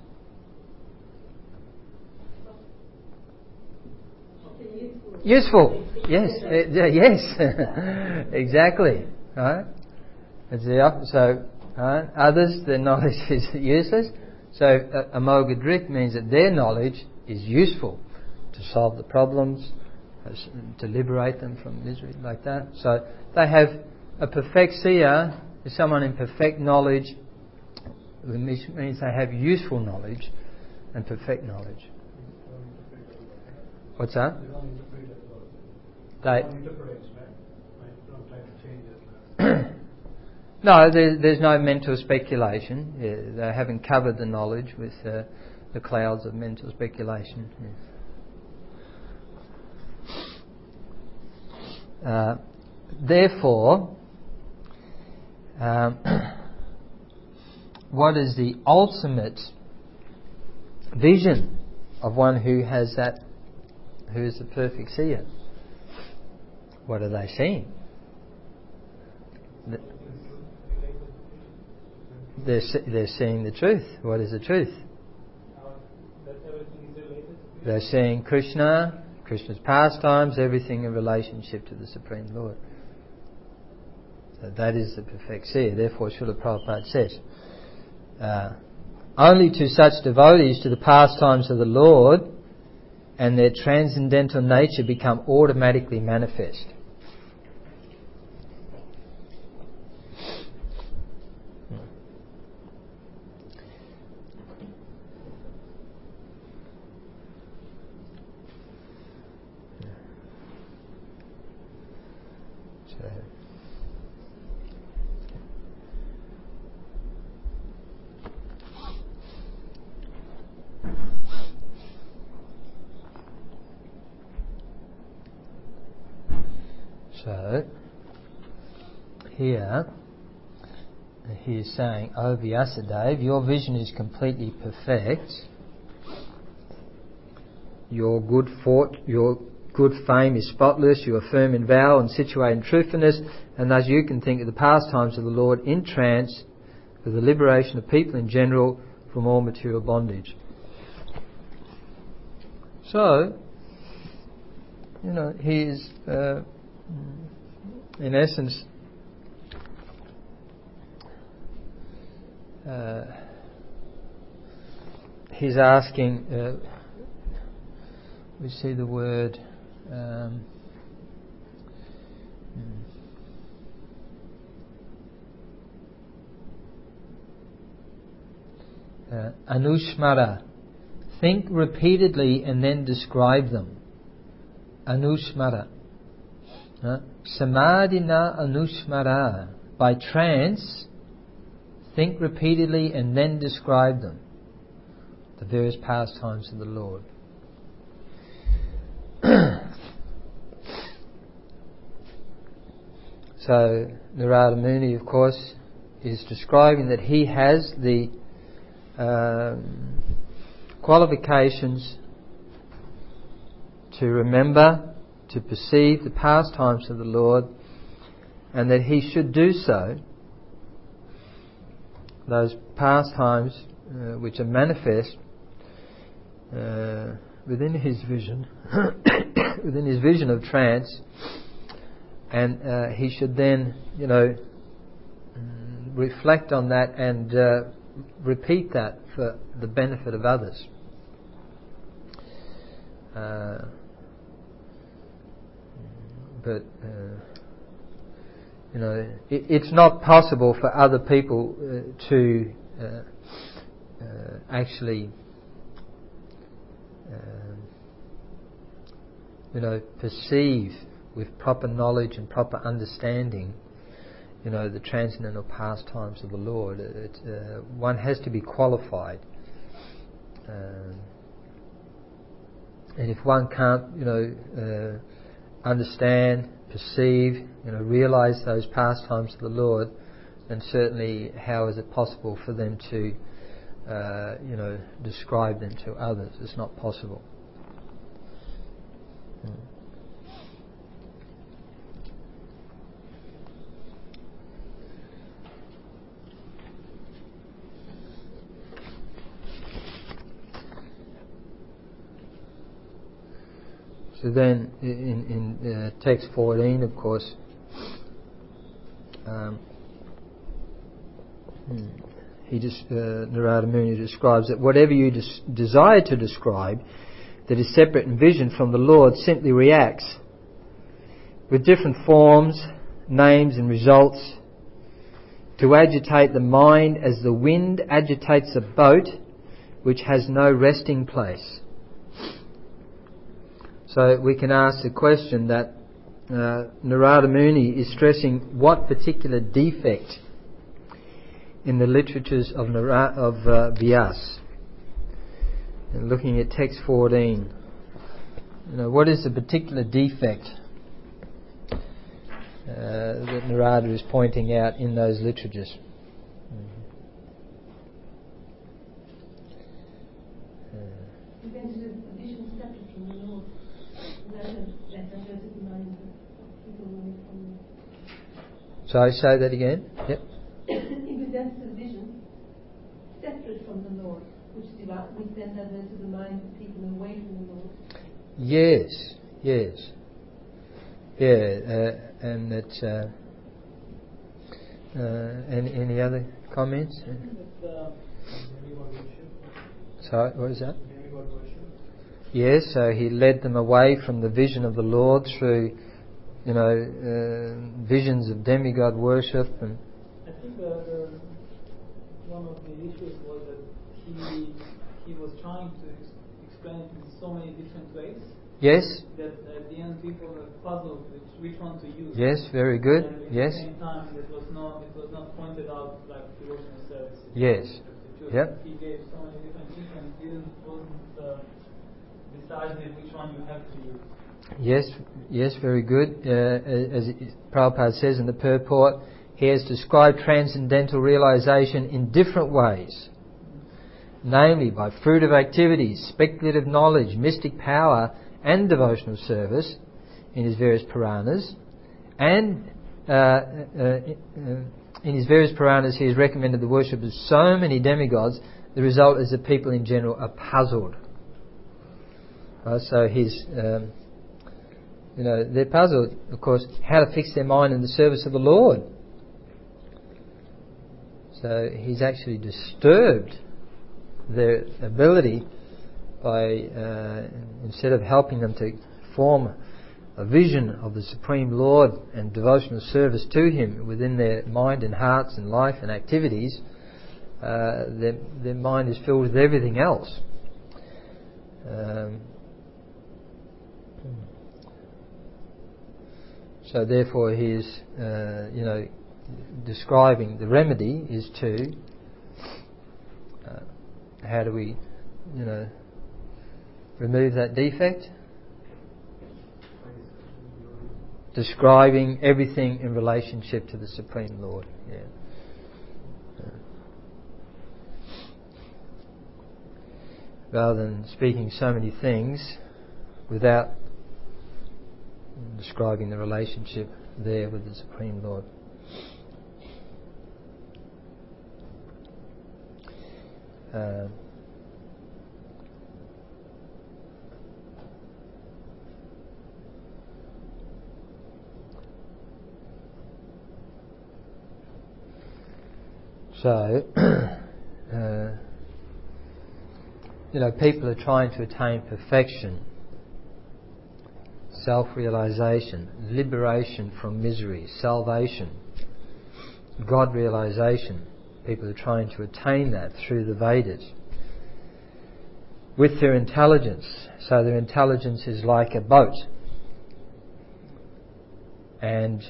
Speaker 1: useful. Yes, uh, yes, exactly. Right. It's the op- so right? Others, their knowledge is useless. So a, a Mogadrik means that their knowledge is useful to solve the problems, to liberate them from misery, like that. So they have a perfect seer is someone in perfect knowledge, which means they have useful knowledge and perfect knowledge. What's that? They no, there, there's no mental speculation. Yeah, they haven't covered the knowledge with uh, the clouds of mental speculation. Yeah. Uh, therefore, um, what is the ultimate vision of one who has that, who is the perfect seer? What are they seeing? They're, they're seeing the truth. What is the truth? They're seeing Krishna, Krishna's pastimes, everything in relationship to the Supreme Lord. So that is the perfect seer. Therefore, Srila Prabhupada says, uh, only to such devotees do the pastimes of the Lord and their transcendental nature become automatically manifest. So, here, he is saying, O Vyasadeva, your vision is completely perfect. Your good fort, your good fame is spotless. You are firm in vow and situated in truthfulness, and thus you can think of the pastimes of the Lord in trance for the liberation of people in general from all material bondage. So, you know, he is, uh, in essence, uh, he's asking, uh, we see the word, um, uh, anushmara. Think repeatedly and then describe them. Anushmara. Uh, Samadhina anushmara. By trance, think repeatedly and then describe them. The various pastimes of the Lord. So Narada Muni, of course, is describing that he has the um, qualifications to remember, to perceive the pastimes of the Lord, and that he should do so. Those pastimes uh, which are manifest uh, within his vision, within his vision of trance, and uh, he should then, you know, reflect on that and uh, repeat that for the benefit of others. Uh, but uh, you know, it, it's not possible for other people uh, to uh, uh, actually, uh, you know, perceive with proper knowledge and proper understanding, you know, the transcendental pastimes of the Lord. It, uh, one has to be qualified. Um, and if one can't, you know, uh, understand, perceive, you know, realize those pastimes of the Lord, then certainly how is it possible for them to, uh, you know, describe them to others? It's not possible. Hmm. So then, in, in uh, text fourteen, of course, um, he just uh, Narada Muni describes that whatever you des- desire to describe that is separate in vision from the Lord simply reacts with different forms, names, and results to agitate the mind as the wind agitates a boat which has no resting place. So we can ask the question that uh, Narada Muni is stressing what particular defect in the literatures of, Nara- of uh, Vyas. And looking at text fourteen, you know, what is the particular defect uh, that Narada is pointing out in those literatures? Sorry, say that again. Yep.
Speaker 2: He presents a vision separate from the Lord, which, devout, which then diverts the minds of people away from the Lord.
Speaker 1: Yes, yes. Yeah, uh, and that. Uh, uh, any, any other comments?
Speaker 3: Uh,
Speaker 1: Sorry, what is that? Yes, so he led them away from the vision of the Lord through, you know, uh, visions of demigod worship. And
Speaker 3: I think the, the, one of the issues was that he he was trying to ex- explain it in so many different ways.
Speaker 1: Yes.
Speaker 3: That at the end people were puzzled which which one to use.
Speaker 1: Yes, very good.
Speaker 3: And at
Speaker 1: yes.
Speaker 3: the same time, it was not it was not pointed out like devotional service.
Speaker 1: Yes. Yep.
Speaker 3: He gave so many different things and didn't wasn't uh, decided which one you have to use.
Speaker 1: Yes, yes, very good. Uh, as Prabhupada says in the purport, he has described transcendental realization in different ways, namely by fruit of activities, speculative knowledge, mystic power, and devotional service in his various Puranas. And uh, uh, in his various Puranas, he has recommended the worship of so many demigods. The result is that people in general are puzzled. Uh, so his... Um, You know, they're puzzled, of course, how to fix their mind in the service of the Lord. So he's actually disturbed their ability by, uh, instead of helping them to form a vision of the Supreme Lord and devotional service to Him within their mind and hearts and life and activities, uh, their, their mind is filled with everything else. Um, so therefore he is, uh, you know, describing the remedy is to, uh, how do we, you know, remove that defect? Describing everything in relationship to the Supreme Lord. Yeah. Yeah. Rather than speaking so many things without describing the relationship there with the Supreme Lord. Uh, So, uh, you know, people are trying to attain perfection, self-realization, liberation from misery, salvation, God realization. People are trying to attain that through the Vedas with their intelligence. So their intelligence is like a boat, and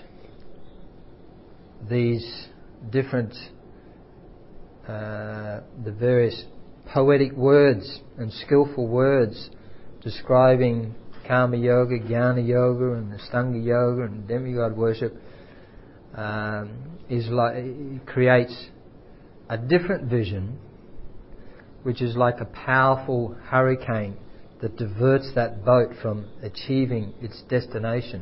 Speaker 1: these different Uh, the various poetic words and skillful words describing Karma Yoga, Jnana Yoga and Astanga Yoga and demigod worship um, is like, it creates a different vision, which is like a powerful hurricane that diverts that boat from achieving its destination.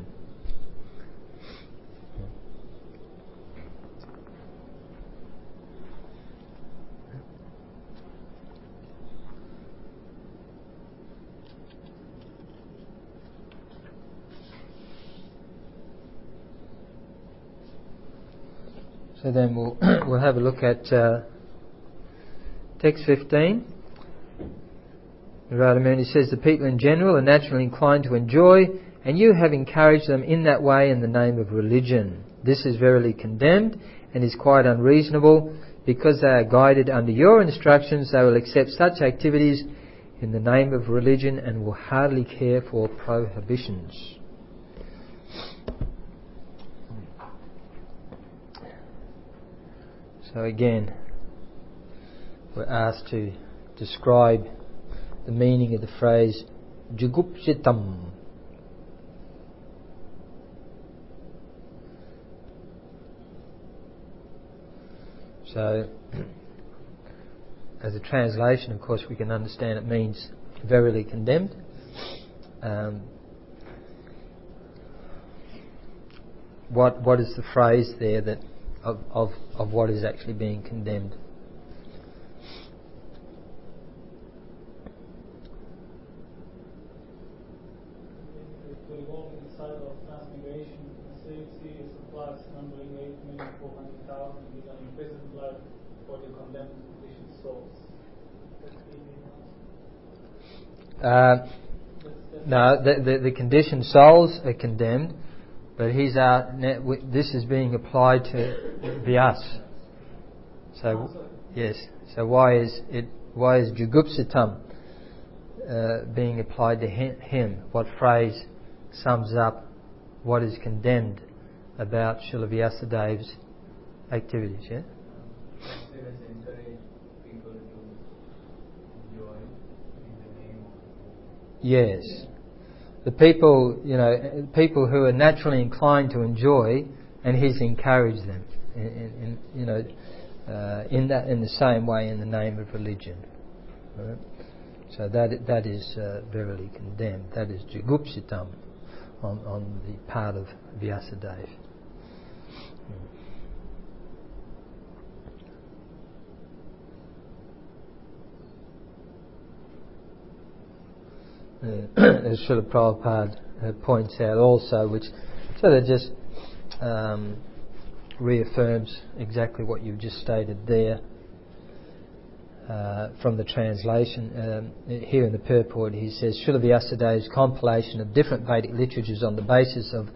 Speaker 1: So then we'll we'll have a look at uh, text fifteen. Radhamuni says, the people in general are naturally inclined to enjoy, and you have encouraged them in that way in the name of religion. This is verily condemned and is quite unreasonable. Because they are guided under your instructions, they will accept such activities in the name of religion and will hardly care for prohibitions. So again, we're asked to describe the meaning of the phrase jugupsitam. So, as a translation, of course, we can understand it means verily condemned. Um, what what is the phrase there that of of, of what is actually being condemned?
Speaker 3: To evolve inside of transmigration, C is supplies numbering eight million four hundred thousand is an imprisoned life for the condemned conditioned souls.
Speaker 1: Uh, no, the, the the conditioned souls are condemned, but he's uh, this is being applied to Vyas. So yes, so why is it why is jugupsitam uh, being applied to him? What phrase sums up what is condemned about Srila Vyasadev's activities? Yeah. Yes, the people, you know, people who are naturally inclined to enjoy, and he's encouraged them, in, in, you know, uh, in that in the same way in the name of religion. Right? So that that is uh, verily condemned. That is jugupsitam on on the part of Vyasadeva. Uh, as Srila Prabhupada uh, points out also, which sort of just um, reaffirms exactly what you've just stated there uh, from the translation. Um, here in the purport he says, Srila Vyasadev's compilation of different Vedic literatures on the basis of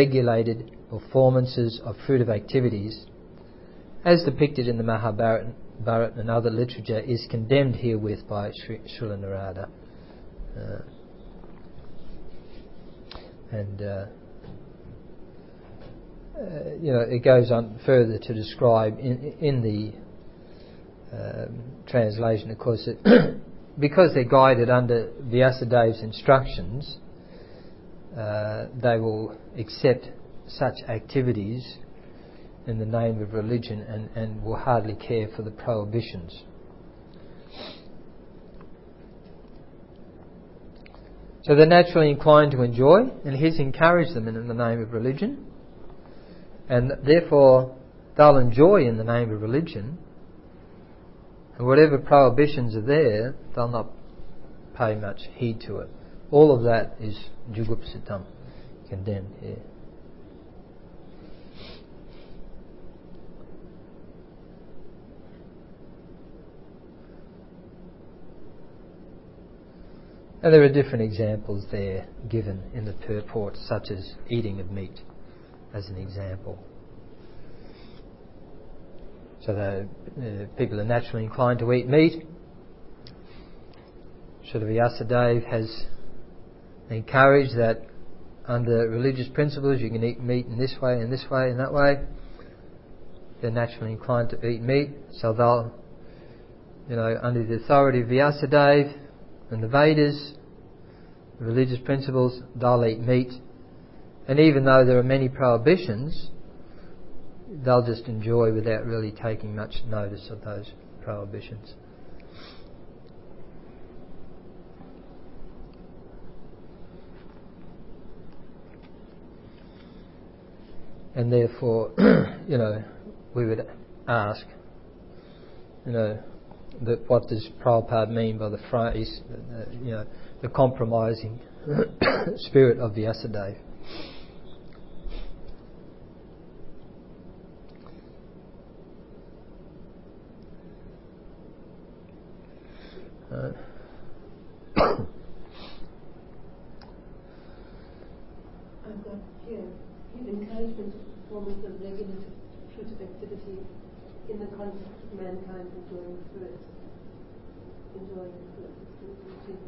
Speaker 1: regulated performances of fruitive activities, as depicted in the Mahabharata, Bharat and other literature is condemned herewith by Sri, Srila Narada. Uh, and uh, uh, you know, it goes on further to describe in, in the um, translation, of course, that because they're guided under Vyasadeva's instructions, uh, they will accept such activities in the name of religion and, and will hardly care for the prohibitions. So they're naturally inclined to enjoy, and he's encouraged them in the name of religion, and therefore they'll enjoy in the name of religion, and whatever prohibitions are there, they'll not pay much heed to it. All of that is jugupsitam, condemned here. And there are different examples there given in the purport, such as eating of meat, as an example. So the uh, people are naturally inclined to eat meat. Srila Vyasadeva has encouraged that under religious principles you can eat meat in this way and this way and that way. They're naturally inclined to eat meat, so they'll, you know, under the authority of Vyasadeva and the Vedas, the religious principles, they'll eat meat. And even though there are many prohibitions, they'll just enjoy without really taking much notice of those prohibitions. And therefore, you know, we would ask, you know, that what does Prabhupada mean by the phrase, uh, you know, the compromising spirit of Vyasadeva? Uh,
Speaker 2: I've got here his encouragement of performance of regular fruitive activity in the context of mankind enjoying the fruit. Enjoying the fruit.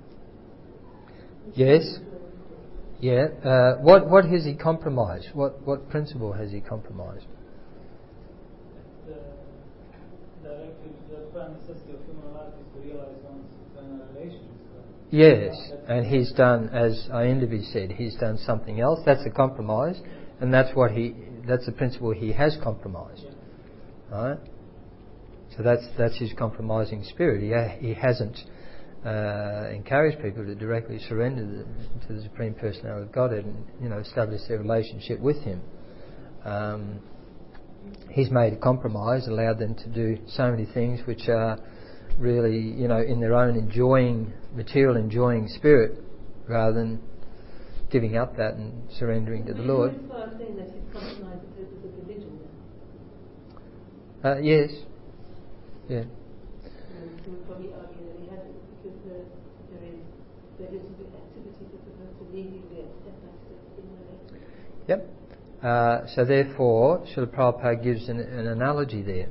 Speaker 1: Yes. Yeah. Uh, what what has he compromised? What what principle has he compromised?
Speaker 3: The directly the prime necessity of human life is to realize one's internal relations.
Speaker 1: Yes, and he's done, as Aindavi said, he's done something else. That's a compromise, and that's what he. That's the principle he has compromised. Yeah. Right. So that's that's his compromising spirit. He ha- he hasn't uh, encouraged people to directly surrender the, to the Supreme Personality of Godhead and, you know, establish their relationship with Him. Um, he's made a compromise, allowed them to do so many things which are really, you know, in their own enjoying, material enjoying spirit, rather than giving up that and surrendering to the Lord.
Speaker 2: So I'm saying that he's compromised the purpose of religion then?
Speaker 1: Uh, yes. Yeah.
Speaker 2: And we would probably argue that he hasn't, because the, there is legislative activities as opposed to leading there step by step in the way.
Speaker 1: Yep. Uh, so therefore, Srila Prabhupada gives an, an analogy there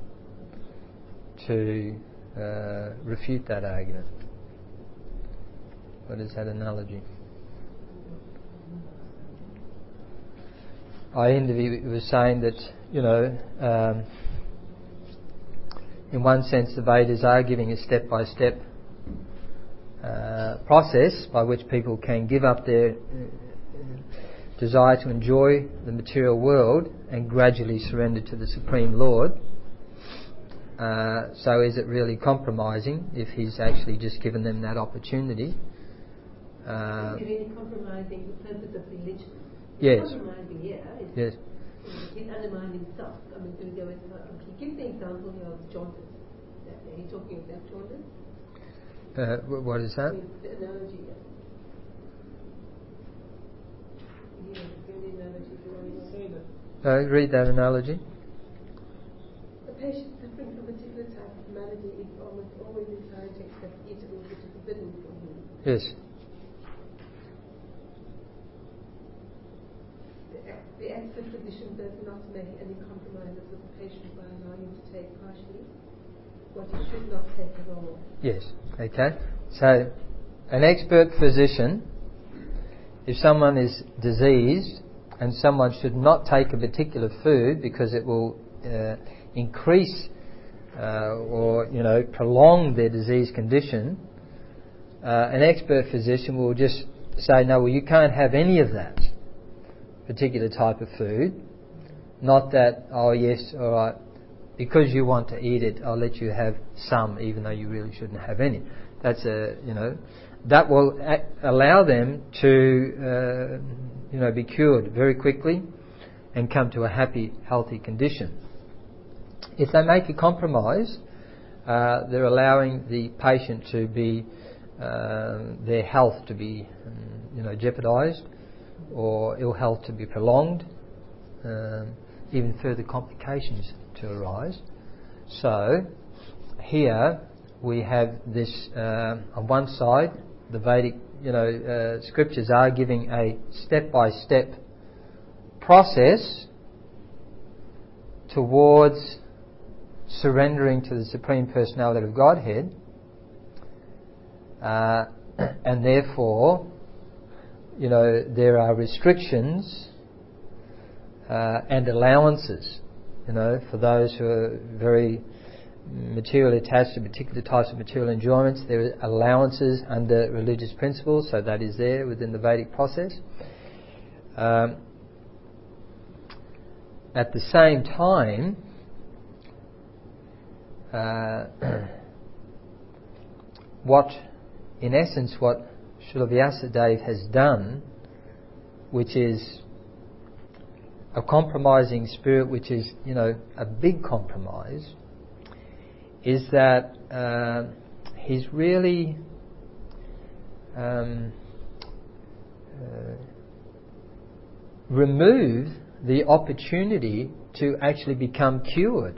Speaker 1: to uh, refute that argument. What is that analogy? Aindavi was saying that, you know, um, in one sense the Vedas are giving a step-by-step uh, process by which people can give up their uh, desire to enjoy the material world and gradually surrender to the Supreme Lord. Uh, so is it really compromising if he's actually just given them that opportunity? Uh,
Speaker 2: Is he really compromising the purpose of religion? He's
Speaker 1: yes.
Speaker 2: compromising, yeah.
Speaker 1: Yes.
Speaker 2: He's undermining himself. I mean, to go into, he gives the example here of jaundice. Are you talking about jaundice?
Speaker 1: Uh, what is that?
Speaker 2: The analogy, yeah. Yeah, give the analogy to what you say that.
Speaker 1: Uh, read that analogy.
Speaker 2: A patient suffering from a particular type of malady is almost always inclined to accept eatables which are forbidden from him.
Speaker 1: Yes.
Speaker 2: The, the expert physician does not make any compromises with the patient by allowing him to take partially what you should not take at all.
Speaker 1: Yes. Okay. So, an expert physician, if someone is diseased and someone should not take a particular food because it will uh, increase uh, or you know prolong their disease condition, uh, an expert physician will just say, no, well, you can't have any of that particular type of food. Not that, oh yes, all right, because you want to eat it, I'll let you have some, even though you really shouldn't have any. That's a, you know, that will a- allow them to, uh, you know, be cured very quickly and come to a happy, healthy condition. If they make a compromise, uh, they're allowing the patient to be, uh, their health to be, um, you know, jeopardised, or ill health to be prolonged, um, even further complications to arise. So, here we have this, uh, on one side, the Vedic, you know, uh, scriptures are giving a step-by-step process towards surrendering to the Supreme Personality of Godhead, uh, and therefore, you know, there are restrictions uh, and allowances, you know, for those who are very materially attached to particular types of material enjoyments. There are allowances under religious principles, so that is there within the Vedic process. Um, at the same time, uh, what, in essence, what Srila Vyasadeva has done, which is a compromising spirit, which is, you know, a big compromise, is that uh, he's really um, uh, removed the opportunity to actually become cured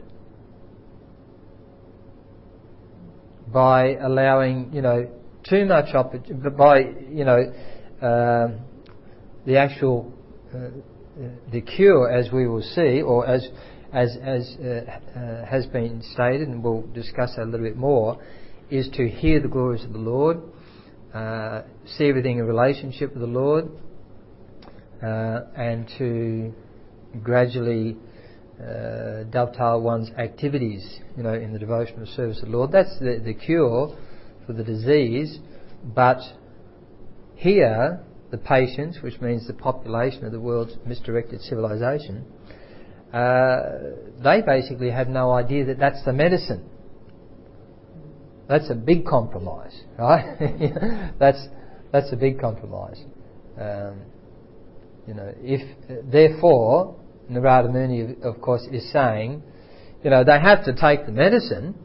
Speaker 1: by allowing, you know, too much opportunity, by, you know, uh, the actual uh, the cure, as we will see, or as as as uh, uh, has been stated, and we'll discuss that a little bit more, is to hear the glories of the Lord, uh, see everything in relationship with the Lord, uh, and to gradually uh, dovetail one's activities, you know, in the devotional service of the Lord. That's the, the cure for the disease. But here, the patients, which means the population of the world's misdirected civilization, uh, they basically have no idea that that's the medicine. That's a big compromise, right? that's that's a big compromise. Um, you know, if therefore, Narada Muni, of course, is saying, you know, they have to take the medicine.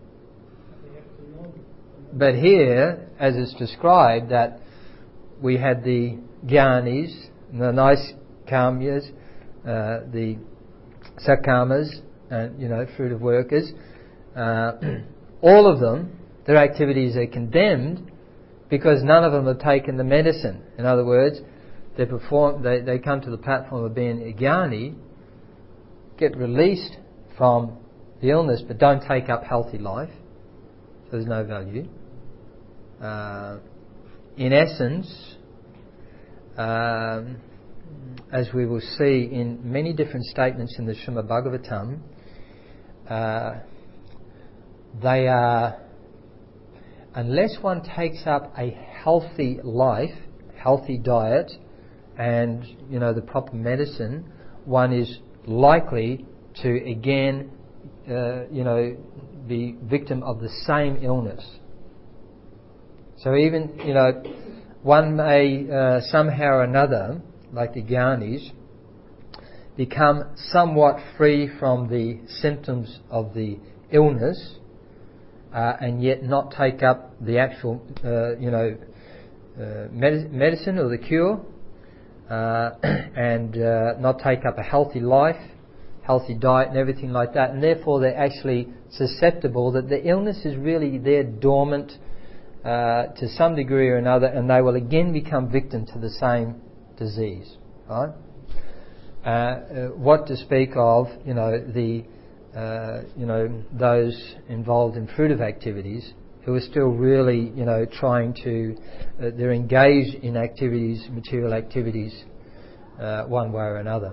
Speaker 1: But here, as it's described, that we had the Gyanis, the nice Kamyas, uh, the Sakamas, and, you know, fruit of workers, uh, all of them, their activities are condemned because none of them have taken the medicine. In other words, they perform, they, they come to the platform of being a Gyani, get released from the illness, but don't take up healthy life, so there's no value. Uh, in essence, um, as we will see in many different statements in the Srimad Bhagavatam, uh, they are, unless one takes up a healthy life, healthy diet, and, you know, the proper medicine, one is likely to again, uh, you know, be victim of the same illness. So even, you know, one may uh, somehow or another, like the Gyanis, become somewhat free from the symptoms of the illness, uh, and yet not take up the actual, uh, you know, uh, med- medicine or the cure, uh, and uh, not take up a healthy life, healthy diet and everything like that, and therefore they're actually susceptible that the illness is really there dormant uh, to some degree or another, and they will again become victim to the same disease, right? Uh, uh, what to speak of, you know, the uh, you know, those involved in fruitive activities who are still really, you know, trying to, uh, they're engaged in activities, material activities, uh, one way or another.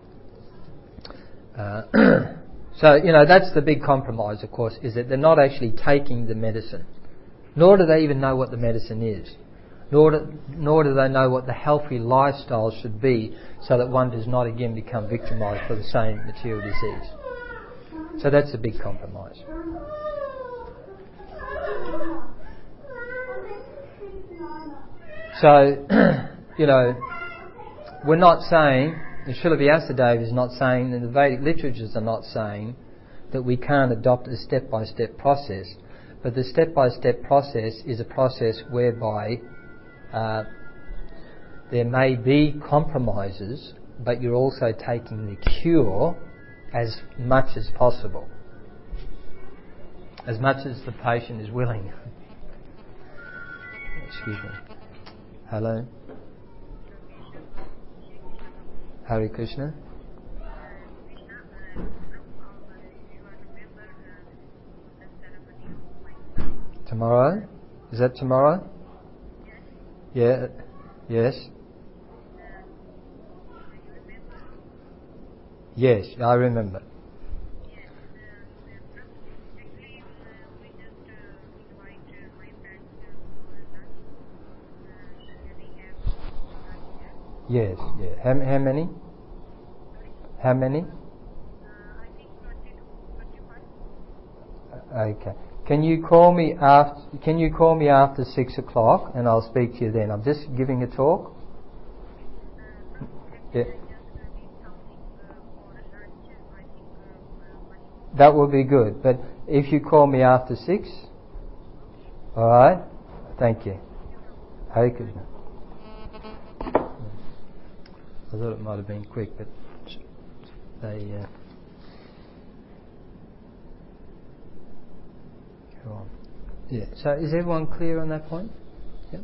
Speaker 1: Uh, so, you know, that's the big compromise, of course, is that they're not actually taking the medicine, nor do they even know what the medicine is, nor do, nor do they know what the healthy lifestyle should be so that one does not again become victimised for the same material disease. So that's a big compromise. So, you know, we're not saying, the Srila Vyasadeva is not saying, and the Vedic literatures are not saying, that we can't adopt a step-by-step process. But the step-by-step process is a process whereby uh, there may be compromises, but you're also taking the cure as much as possible, as much as the patient is willing. Excuse me. Hello? Hare Krishna? Tomorrow? Is that tomorrow? Yeah. Yes. Yes, I remember. Yes, yeah. How, how many? How many? Okay. Can you call me after? Can you call me after six o'clock, and I'll speak to you then. I'm just giving a talk. Yeah. That will be good. But if you call me after six, all right. Thank you. Hare Krishna. I thought it might have been quick, but they. Uh, go on. Yeah. So is everyone clear on that point? Yep.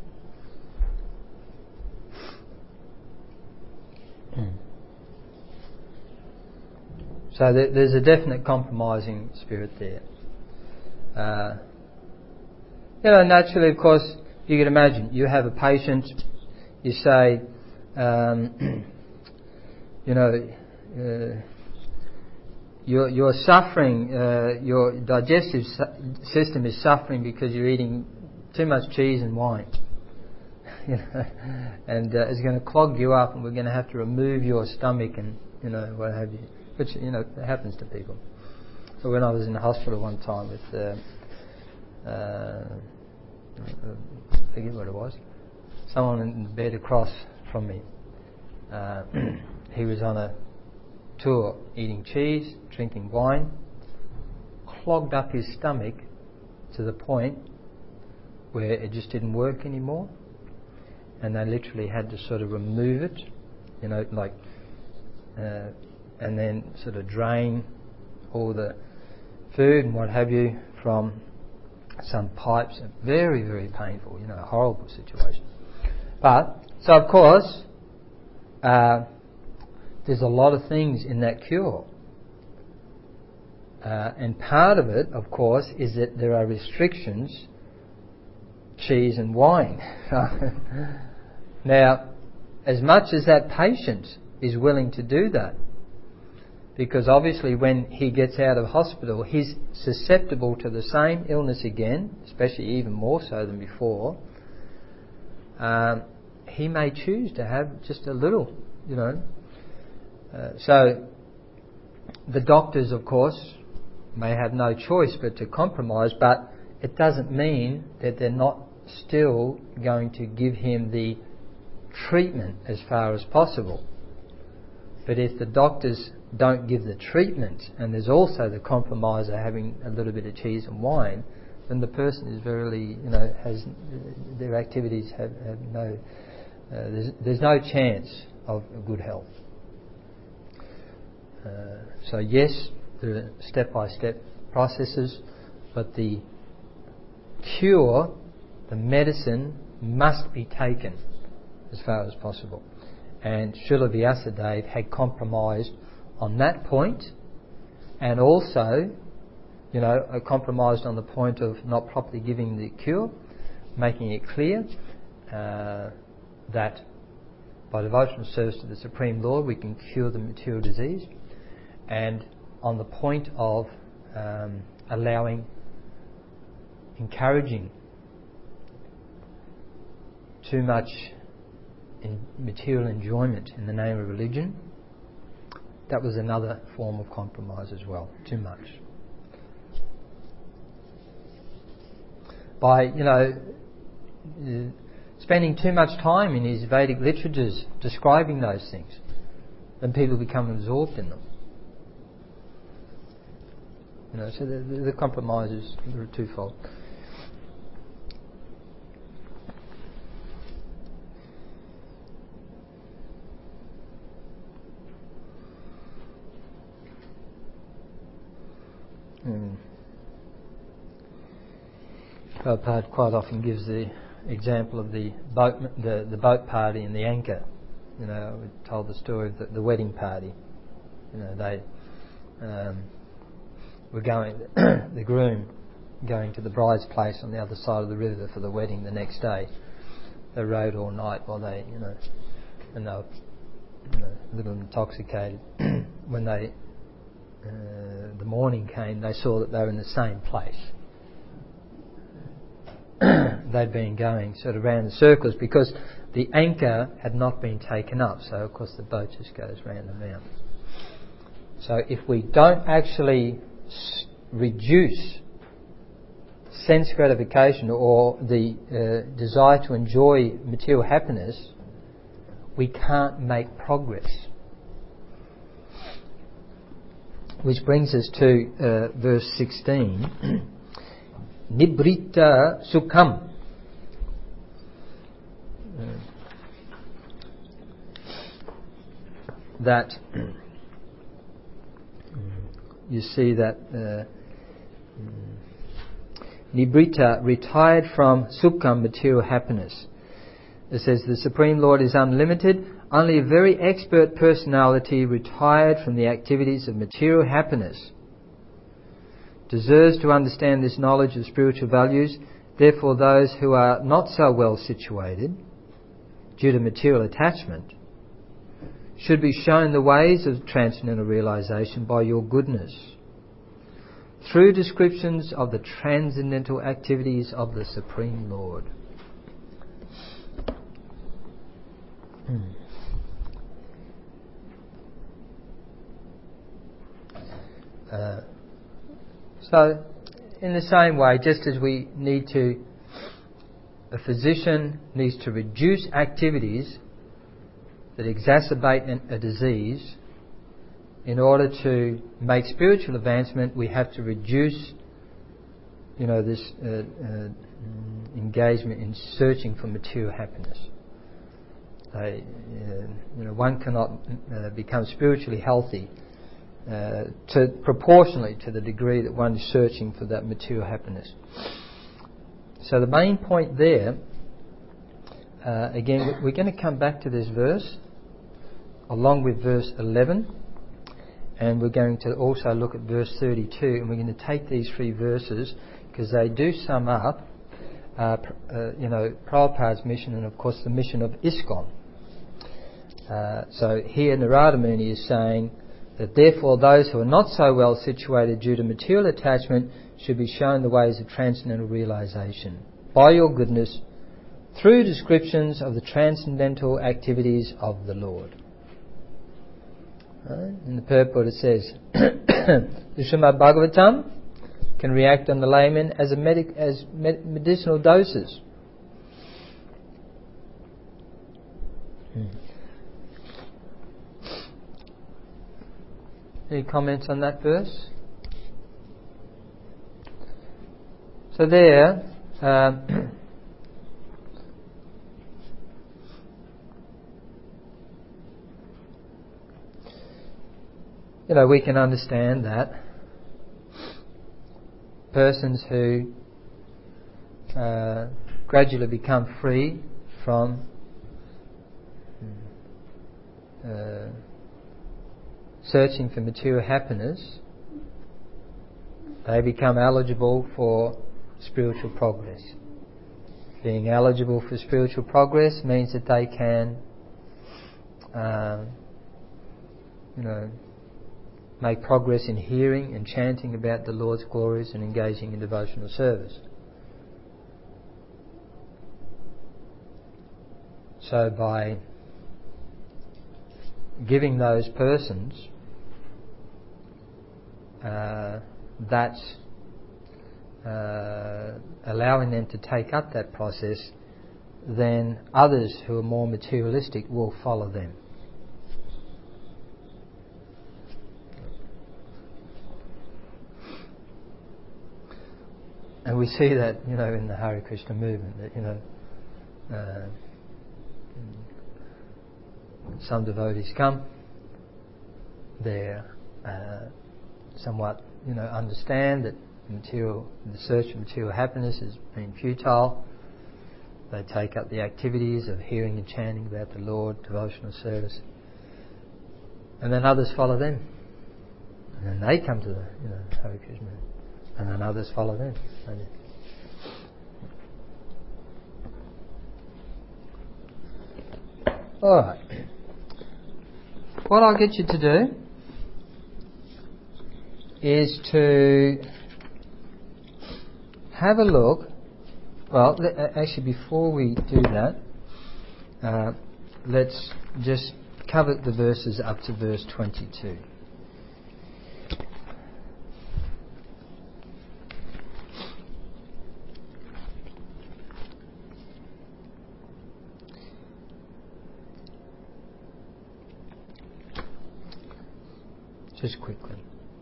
Speaker 1: So there, there's a definite compromising spirit there. Uh, you know, naturally, of course, you can imagine you have a patient. You say, um, you know, uh, you're, you're suffering. Uh, your digestive su- system is suffering because you're eating too much cheese and wine. You know, and uh, it's going to clog you up, and we're going to have to remove your stomach and you know what have you. Which, you know, happens to people. So when I was in the hospital one time with, uh, uh, I forget what it was, someone in the bed across from me, uh, he was on a tour eating cheese, drinking wine, clogged up his stomach to the point where it just didn't work anymore, and they literally had to sort of remove it, you know, like... Uh, and then sort of drain all the food and what have you from some pipes. Very, very painful, you know, a horrible situation. But, so of course, uh, there's a lot of things in that cure. Uh, and part of it, of course, is that there are restrictions, cheese and wine. Now, as much as that patient is willing to do that, because obviously when he gets out of hospital, he's susceptible to the same illness again, especially even more so than before. Um, he may choose to have just a little, you know. Uh, so the doctors, of course, may have no choice but to compromise, but it doesn't mean that they're not still going to give him the treatment as far as possible. But if the doctors don't give the treatment, and there's also the compromise of having a little bit of cheese and wine, then the person is very, you know, has their activities have, have no, uh, there's, there's no chance of good health. Uh, so yes, there are step-by-step processes, but the cure, the medicine, must be taken as far as possible. And Srila Vyasadeva had compromised on that point, and also, you know, are compromised on the point of not properly giving the cure, making it clear uh, that by devotional service to the Supreme Lord we can cure the material disease, and on the point of um, allowing, encouraging too much in material enjoyment in the name of religion. That was another form of compromise as well, too much. By, you know, uh, spending too much time in his Vedic literatures describing those things, then people become absorbed in them. You know, so the, the, the compromises are twofold. Mm. Prabhupada quite often gives the example of the boat, the, the boat party and the anchor. You know, we told the story of the, the wedding party. You know, they um, were going, the groom going to the bride's place on the other side of the river for the wedding the next day. They rowed all night while they, you know, and they were, you know, a little intoxicated. When they uh, the morning came, they saw that they were in the same place. They'd been going sort of round in circles because the anchor had not been taken up, so of course the boat just goes round and round. So if we don't actually s- reduce sense gratification or the uh, desire to enjoy material happiness, we can't make progress. Which brings us to uh, verse sixteen. Nibrita sukham. Uh, that you see that uh, Nibrita, retired from sukham, material happiness. It says the Supreme Lord is unlimited. Only a very expert personality retired from the activities of material happiness deserves to understand this knowledge of spiritual values. Therefore, those who are not so well situated due to material attachment should be shown the ways of transcendental realization by your goodness through descriptions of the transcendental activities of the Supreme Lord. Hmm. Uh, so, in the same way, just as we need to, a physician needs to reduce activities that exacerbate a disease in order to make spiritual advancement. We have to reduce, you know, this uh, uh, engagement in searching for material happiness. They, uh, you know, one cannot uh, become spiritually healthy uh, to proportionally to the degree that one is searching for that material happiness. So the main point there, uh, again, we're going to come back to this verse along with verse eleven, and we're going to also look at verse thirty-two, and we're going to take these three verses because they do sum up, uh, uh, you know, Prabhupada's mission and of course the mission of ISKCON. Uh, so here Narada Muni is saying that therefore those who are not so well situated due to material attachment should be shown the ways of transcendental realization by your goodness through descriptions of the transcendental activities of the Lord. Right? In the purport it says, the Srimad Bhagavatam can react on the layman as a medic, as med- medicinal doses. Hmm. Any comments on that verse? So there, um, you know, we can understand that persons who uh, gradually become free from uh, searching for material happiness they become eligible for spiritual progress. Being eligible for spiritual progress means that they can, uh, you know, make progress in hearing and chanting about the Lord's glories and engaging in devotional service. So by giving those persons uh, that, uh, allowing them to take up that process, then others who are more materialistic will follow them. And we see that, you know, in the Hare Krishna movement, that, you know, uh, some devotees come, they're uh, somewhat, you know, understand that material, the search for material happiness has been futile. They take up the activities of hearing and chanting about the Lord, devotional service, and then others follow them, and then they come to the, you know, Hare Krishna, and then others follow them. All right. What I'll get you to do is to have a look. Well, actually, before we do that, uh, let's just cover the verses up to verse twenty-two. Just quickly.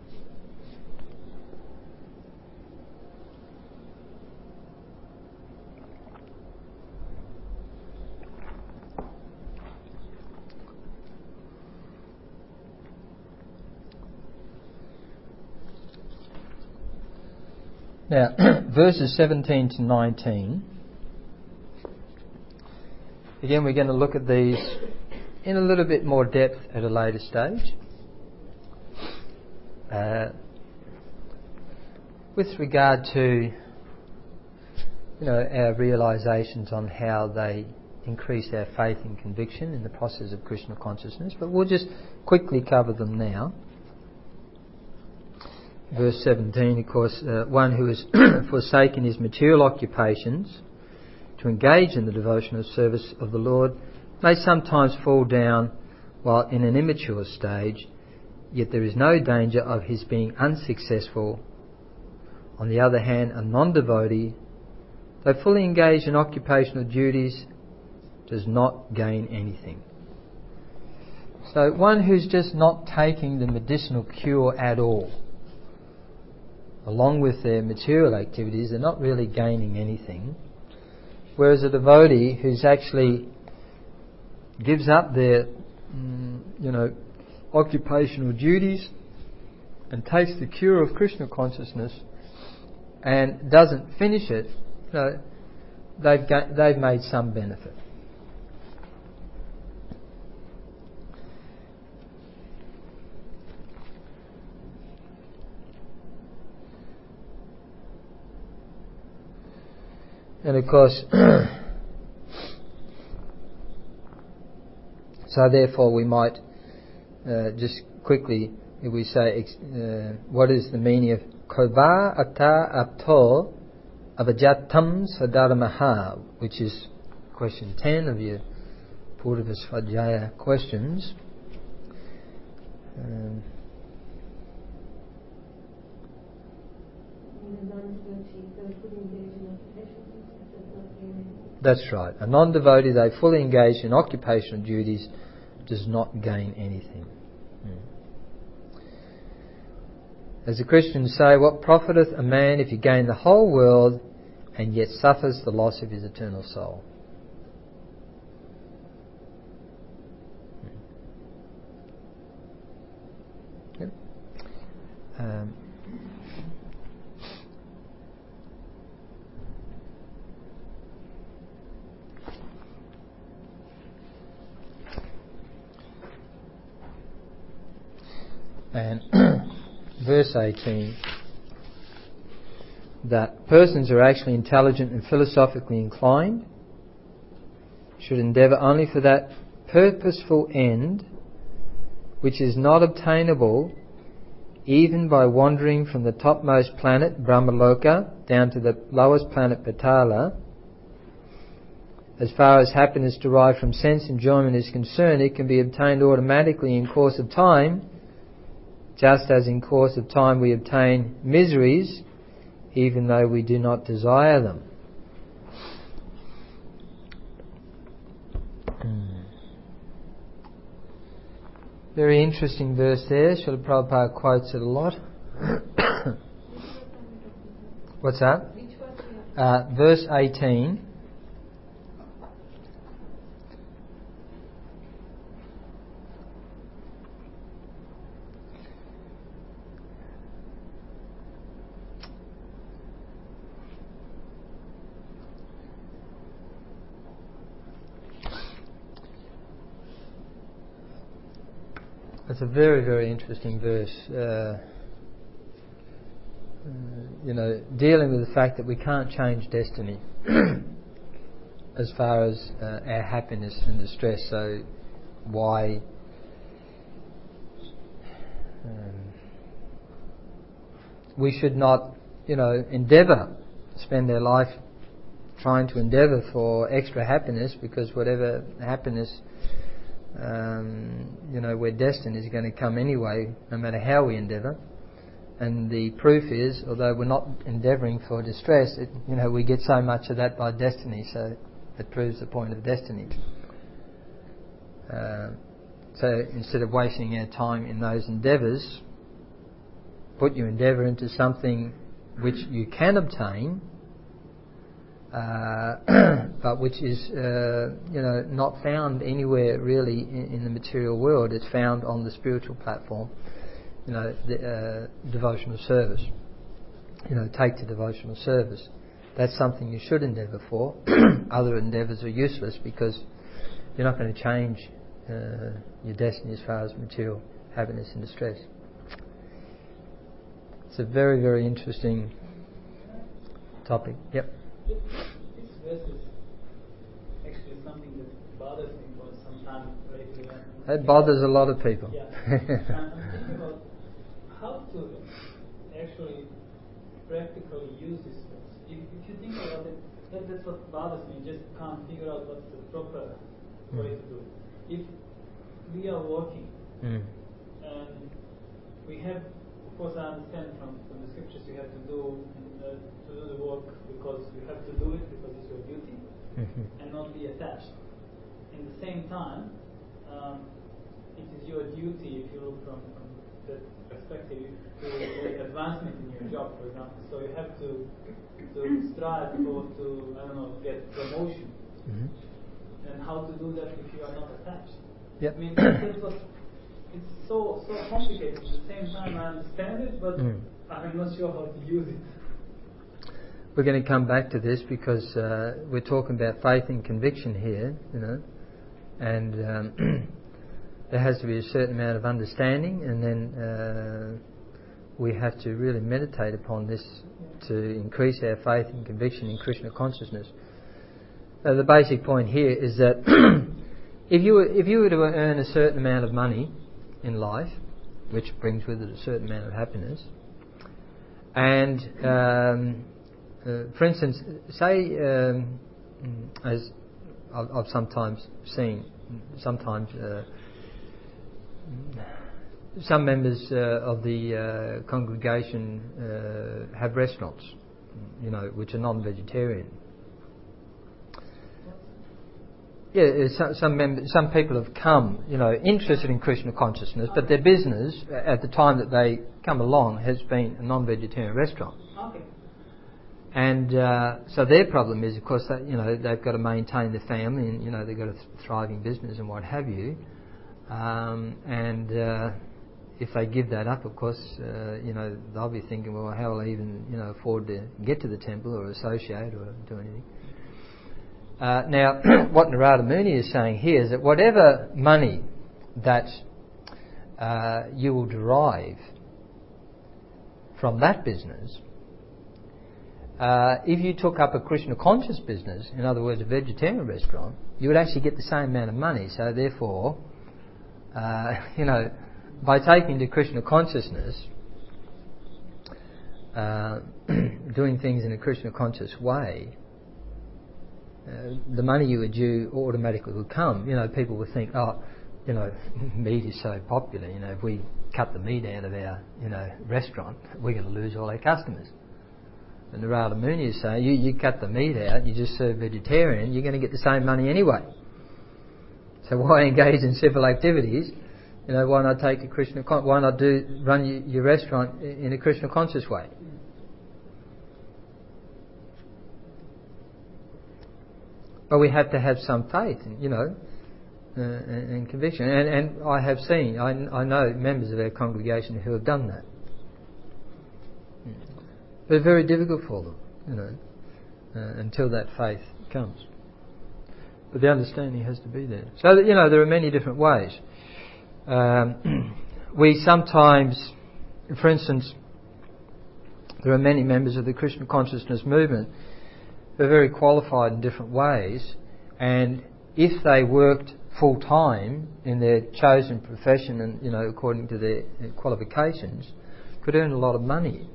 Speaker 1: Now, verses seventeen to nineteen. Again, we're going to look at these in a little bit more depth at a later stage. Uh, with regard to, you know, our realisations on how they increase our faith and conviction in the process of Krishna consciousness, but we'll just quickly cover them now. Verse seventeen, of course, uh, one who has forsaken his material occupations to engage in the devotional service of the Lord may sometimes fall down while in an immature stage, yet there is no danger of his being unsuccessful. On the other hand, a non-devotee, though fully engaged in occupational duties, does not gain anything. So one who's just not taking the medicinal cure at all, along with their material activities, they're not really gaining anything. Whereas a devotee who's actually gives up their, mm, you know, occupational duties and takes the cure of Krishna consciousness and doesn't finish it, you know, they've ga- they've made some benefit. And of course, so therefore we might uh, just quickly, if we say, uh, what is the meaning of Kova Ata Apto Avajatam Sadaramaha, which is question ten of your Purva Svadhyaya questions. Um, That's right. A non-devotee, they fully engaged in occupational duties, does not gain anything. Hmm. As the Christians say, what profiteth a man if he gain the whole world and yet suffers the loss of his eternal soul? Hmm. Yep. Um, And verse eighteen, that persons who are actually intelligent and philosophically inclined should endeavour only for that purposeful end which is not obtainable even by wandering from the topmost planet, Brahmaloka, down to the lowest planet, Patala. As far as happiness derived from sense enjoyment is concerned, it can be obtained automatically in course of time, just as in course of time we obtain miseries, even though we do not desire them. Very interesting verse there. Srila Prabhupada quotes it a lot. What's that? Uh, verse eighteen. It's a very, very interesting verse. Uh, uh, you know, dealing with the fact that we can't change destiny as far as uh, our happiness and distress. So, why um, we should not, you know, endeavour, spend our life trying to endeavour for extra happiness, because whatever happiness Um, you know, we're destined is going to come anyway, no matter how we endeavour. And the proof is, although we're not endeavouring for distress, it, you know, we get so much of that by destiny, so it proves the point of destiny. Uh, so instead of wasting our time in those endeavours, put your endeavour into something which you can obtain, Uh, but which is, uh, you know, not found anywhere really in, in the material world. It's found on the spiritual platform, you know, the uh, devotional service. You know, take to devotional service. That's something you should endeavour for. Other endeavours are useless because you're not going to change uh, your destiny as far as material happiness and distress. It's a very, very interesting topic. Yep.
Speaker 3: This verse is actually something that bothers me for some time lately.
Speaker 1: It bothers a lot of people.
Speaker 3: Yeah. I'm thinking about how to actually practically use this verse. If, if you think about it, that, that's what bothers me. Just can't figure out what's the proper mm. way to do it. If we are working mm. and we have, of course, I understand from, from the scriptures you have to do uh, to do the work because you have to do it because it's your duty, mm-hmm. and not be attached. In the same time, um, it is your duty, if you look from, from that perspective, to get advancement in your job, for example. So you have to to strive for to I don't know get promotion, mm-hmm. and how to do that if you are not attached.
Speaker 1: Yep.
Speaker 3: I mean, that's what it's so so complicated. At the same time, I understand it, but mm. I'm not sure how to use it.
Speaker 1: We're going to come back to this because uh, we're talking about faith and conviction here, you know, and um, there has to be a certain amount of understanding, and then uh, we have to really meditate upon this to increase our faith and conviction in Krishna consciousness. Uh, the basic point here is that if you were, if you were to earn a certain amount of money in life, which brings with it a certain amount of happiness, and um, Uh, for instance, say, um, as I've, I've sometimes seen, sometimes uh, some members uh, of the uh, congregation uh, have restaurants, you know, which are non-vegetarian. Yeah, some some, mem- some people have come, you know, interested in Krishna consciousness, but their business at the time that they come along has been a non-vegetarian restaurant.
Speaker 3: Okay.
Speaker 1: And uh, so their problem is, of course, that, you know, they've got to maintain their family, and you know they've got a th- thriving business and what have you. Um, and uh, if they give that up, of course, uh, you know they'll be thinking, well, how will I even you know afford to get to the temple or associate or do anything? Uh, now, what Narada Muni is saying here is that whatever money that uh, you will derive from that business, Uh, if you took up a Krishna conscious business, in other words, a vegetarian restaurant, you would actually get the same amount of money. So therefore, uh, you know, by taking to Krishna consciousness, uh, doing things in a Krishna conscious way, uh, the money you would due automatically would come. You know, people would think, oh, you know, meat is so popular. You know, if we cut the meat out of our, you know, restaurant, we're going to lose all our customers. And Narada Muni is saying, you, you cut the meat out, you just serve vegetarian, you're going to get the same money anyway. So why engage in civil activities? You know, why not take a Krishna? Con- why not do run your, your restaurant in a Krishna conscious way? But we have to have some faith, you know, uh, and, and conviction. And, and I have seen, I, I know members of our congregation who have done that. But it's very difficult for them, you know, uh, until that faith comes. But the understanding has to be there. So, that, you know, there are many different ways. Um, we sometimes, for instance, there are many members of the Krishna consciousness movement who are very qualified in different ways, and if they worked full time in their chosen profession and, you know, according to their qualifications, could earn a lot of money.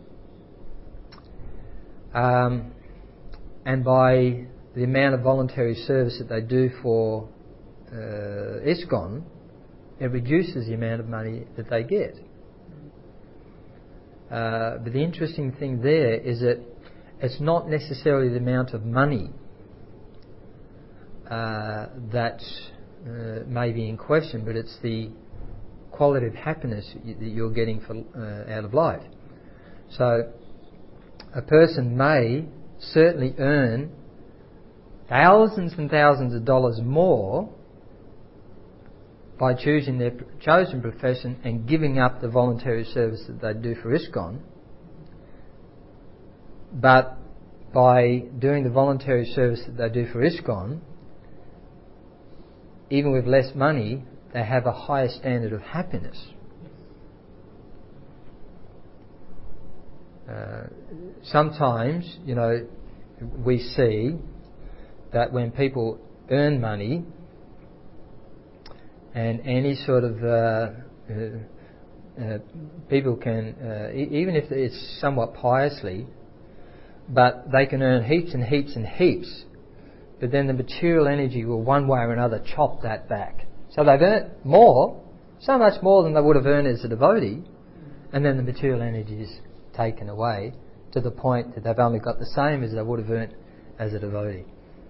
Speaker 1: Um, and by the amount of voluntary service that they do for uh, ISKCON, it reduces the amount of money that they get. Uh, but the interesting thing there is that it's not necessarily the amount of money uh, that uh, may be in question, but it's the quality of happiness that you're getting for, uh, out of life. So a person may certainly earn thousands and thousands of dollars more by choosing their chosen profession and giving up the voluntary service that they do for ISKCON. But by doing the voluntary service that they do for ISKCON, even with less money, they have a higher standard of happiness. Uh, sometimes, you know, we see that when people earn money, and any sort of uh, uh, uh, people can, uh, e- even if it's somewhat piously, but they can earn heaps and heaps and heaps, but then the material energy will one way or another chop that back. So they've earned more, so much more than they would have earned as a devotee, and then the material energy is taken away to the point that they've only got the same as they would have earned as a devotee.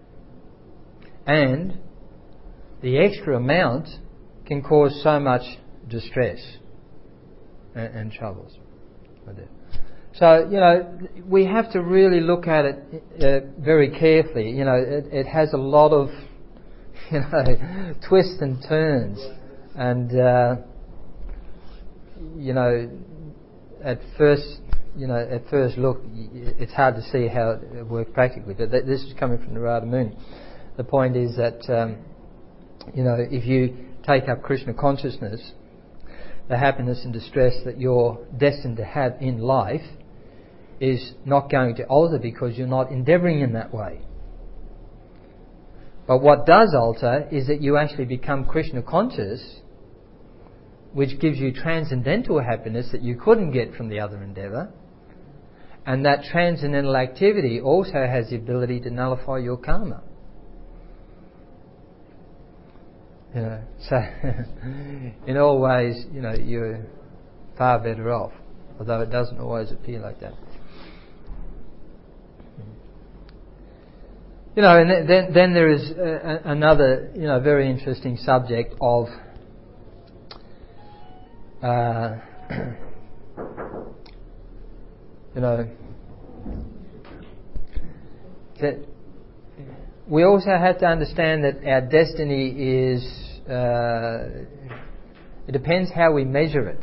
Speaker 1: And the extra amount can cause so much distress and, and troubles with it. So, you know, we have to really look at it uh, very carefully. You know, it, it has a lot of, you know, twists and turns. And, uh, you know, at first, you know, at first look, it's hard to see how it works practically. But th- this is coming from Narada Muni. The point is that, um, you know, if you take up Krishna consciousness, the happiness and distress that you're destined to have in life is not going to alter because you're not endeavouring in that way. But what does alter is that you actually become Krishna conscious, which gives you transcendental happiness that you couldn't get from the other endeavour. And that transcendental activity also has the ability to nullify your karma. You know, so in all ways, you know, you're far better off, although it doesn't always appear like that. You know, and then then there is uh, another, you know, very interesting subject of uh, you know, that we also have to understand that our destiny is, uh, it depends how we measure it.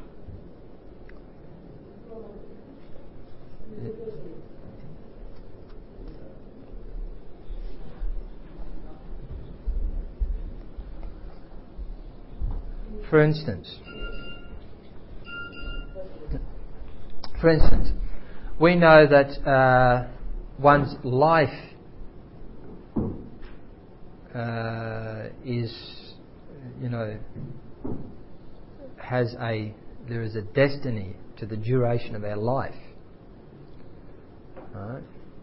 Speaker 1: For instance, for instance, we know that uh, one's life uh, is, you know, has a, there is a destiny to the duration of our life. Right?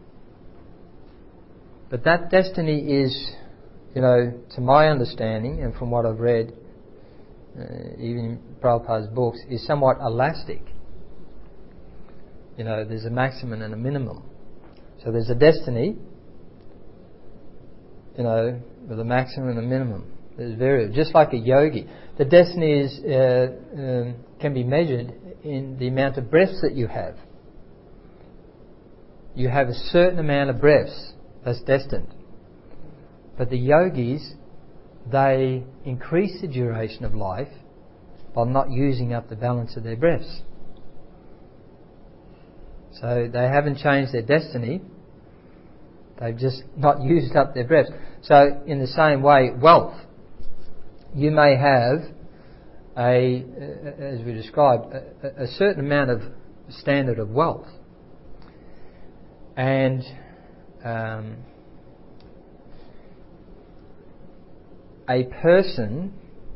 Speaker 1: But that destiny is, you know, to my understanding and from what I've read, uh, even in Prabhupada's books, is somewhat elastic. You know, there's a maximum and a minimum. So there's a destiny, you know, with a maximum and a minimum. There's very, just like a yogi. The destiny is, uh, um, can be measured in the amount of breaths that you have. You have a certain amount of breaths that's destined. But the yogis, they increase the duration of life by not using up the balance of their breaths. So they haven't changed their destiny. They've just not used up their breaths. So in the same way, wealth. You may have a, as we described, a, a certain amount of standard of wealth. And um, a person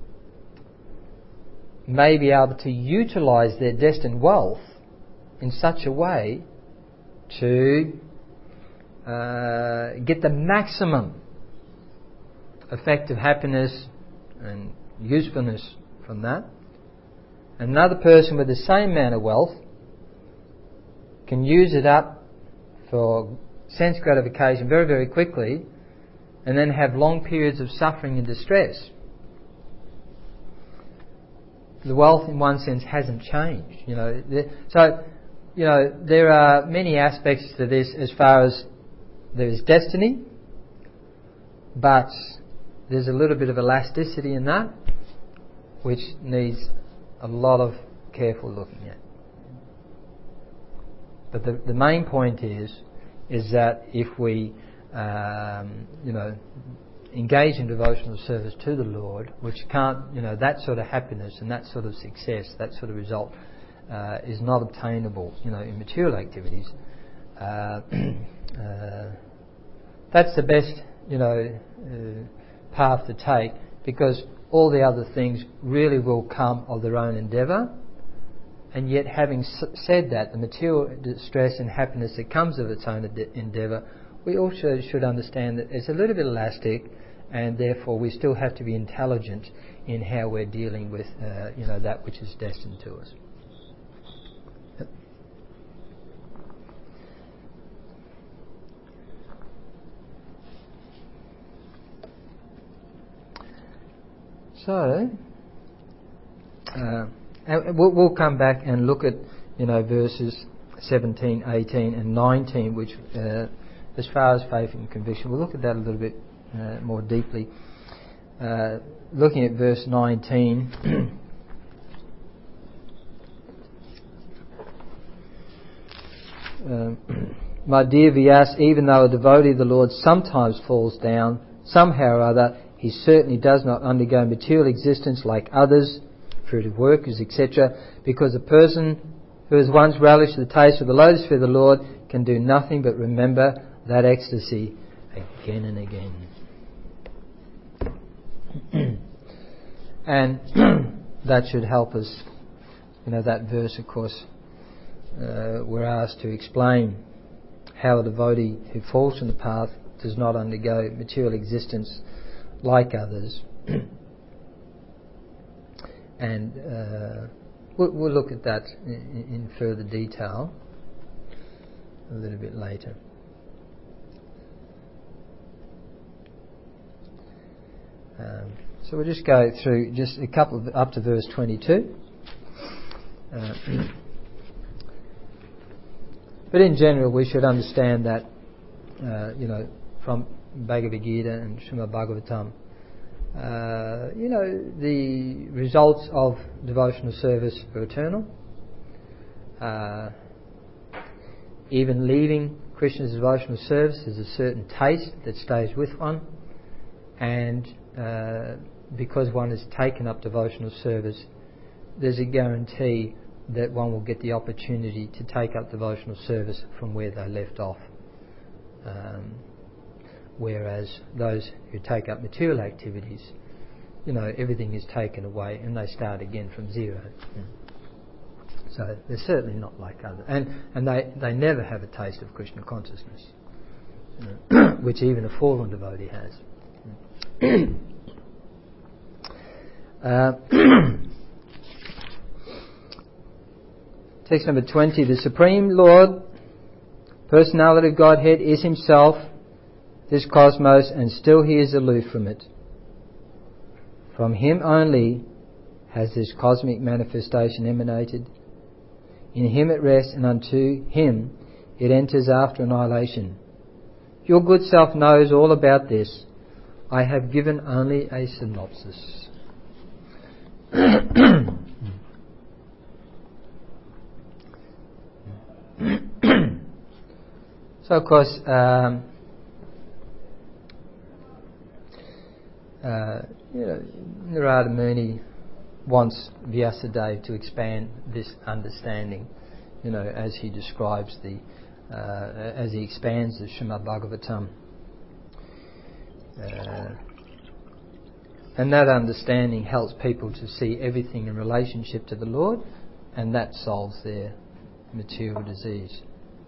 Speaker 1: may be able to utilise their destined wealth in such a way to uh, get the maximum effect of happiness and usefulness from that. Another person with the same amount of wealth can use it up for sense gratification very, very quickly and then have long periods of suffering and distress. The wealth in one sense hasn't changed. You know, so, you know, there are many aspects to this as far as there is destiny, but there's a little bit of elasticity in that, which needs a lot of careful looking at. But the, the main point is, is that if we, um, you know, engage in devotional service to the Lord, which can't, you know, that sort of happiness and that sort of success, that sort of result, uh, is not obtainable, you know, in material activities. Uh, uh, that's the best, you know, uh, path to take, because all the other things really will come of their own endeavour. And yet, having s- said that, the material distress and happiness that comes of its own ade- endeavour, we also should understand that it's a little bit elastic, and therefore we still have to be intelligent in how we're dealing with, uh, you know, that which is destined to us. Yep. So, uh, and we'll, we'll come back and look at, you know, verses seventeen, eighteen and nineteen, which, uh, as far as faith and conviction, we'll look at that a little bit uh, more deeply. Uh, looking at verse nineteen, uh, my dear Vyas, even though a devotee of the Lord sometimes falls down, somehow or other, he certainly does not undergo material existence like others, fruitive workers, et cetera, because a person who has once relished the taste of the lotus feet of the Lord can do nothing but remember that ecstasy again and again. And that should help us. You know, that verse, of course, uh, we're asked to explain how a devotee who falls from the path does not undergo material existence like others. And uh, we'll, we'll look at that in, in further detail a little bit later. Um, so we'll just go through just a couple of, up to verse twenty-two. Uh, but in general, we should understand that, uh, you know, from Bhagavad Gita and Srimad Bhagavatam, Uh, you know, the results of devotional service are eternal. Uh, even leaving Krishna's devotional service, there's a certain taste that stays with one, and uh, because one has taken up devotional service, there's a guarantee that one will get the opportunity to take up devotional service from where they left off. Um, whereas those who take up material activities, you know, everything is taken away and they start again from zero. Mm. So they're certainly not like others. And, and they, they never have a taste of Krishna consciousness, you know, which even a fallen devotee has. Mm. uh, Text number twenty. The Supreme Lord, Personality of Godhead, is Himself, this cosmos, and still He is aloof from it. From Him only has this cosmic manifestation emanated. In Him it rests, and unto Him it enters after annihilation. Your good self knows all about this. I have given only a synopsis. So, of course, um, uh, you know, Narada Muni wants Vyasadeva to expand this understanding, you know, as he describes the, uh, as he expands the Srimad Bhagavatam. Uh, and that understanding helps people to see everything in relationship to the Lord, and that solves their material disease.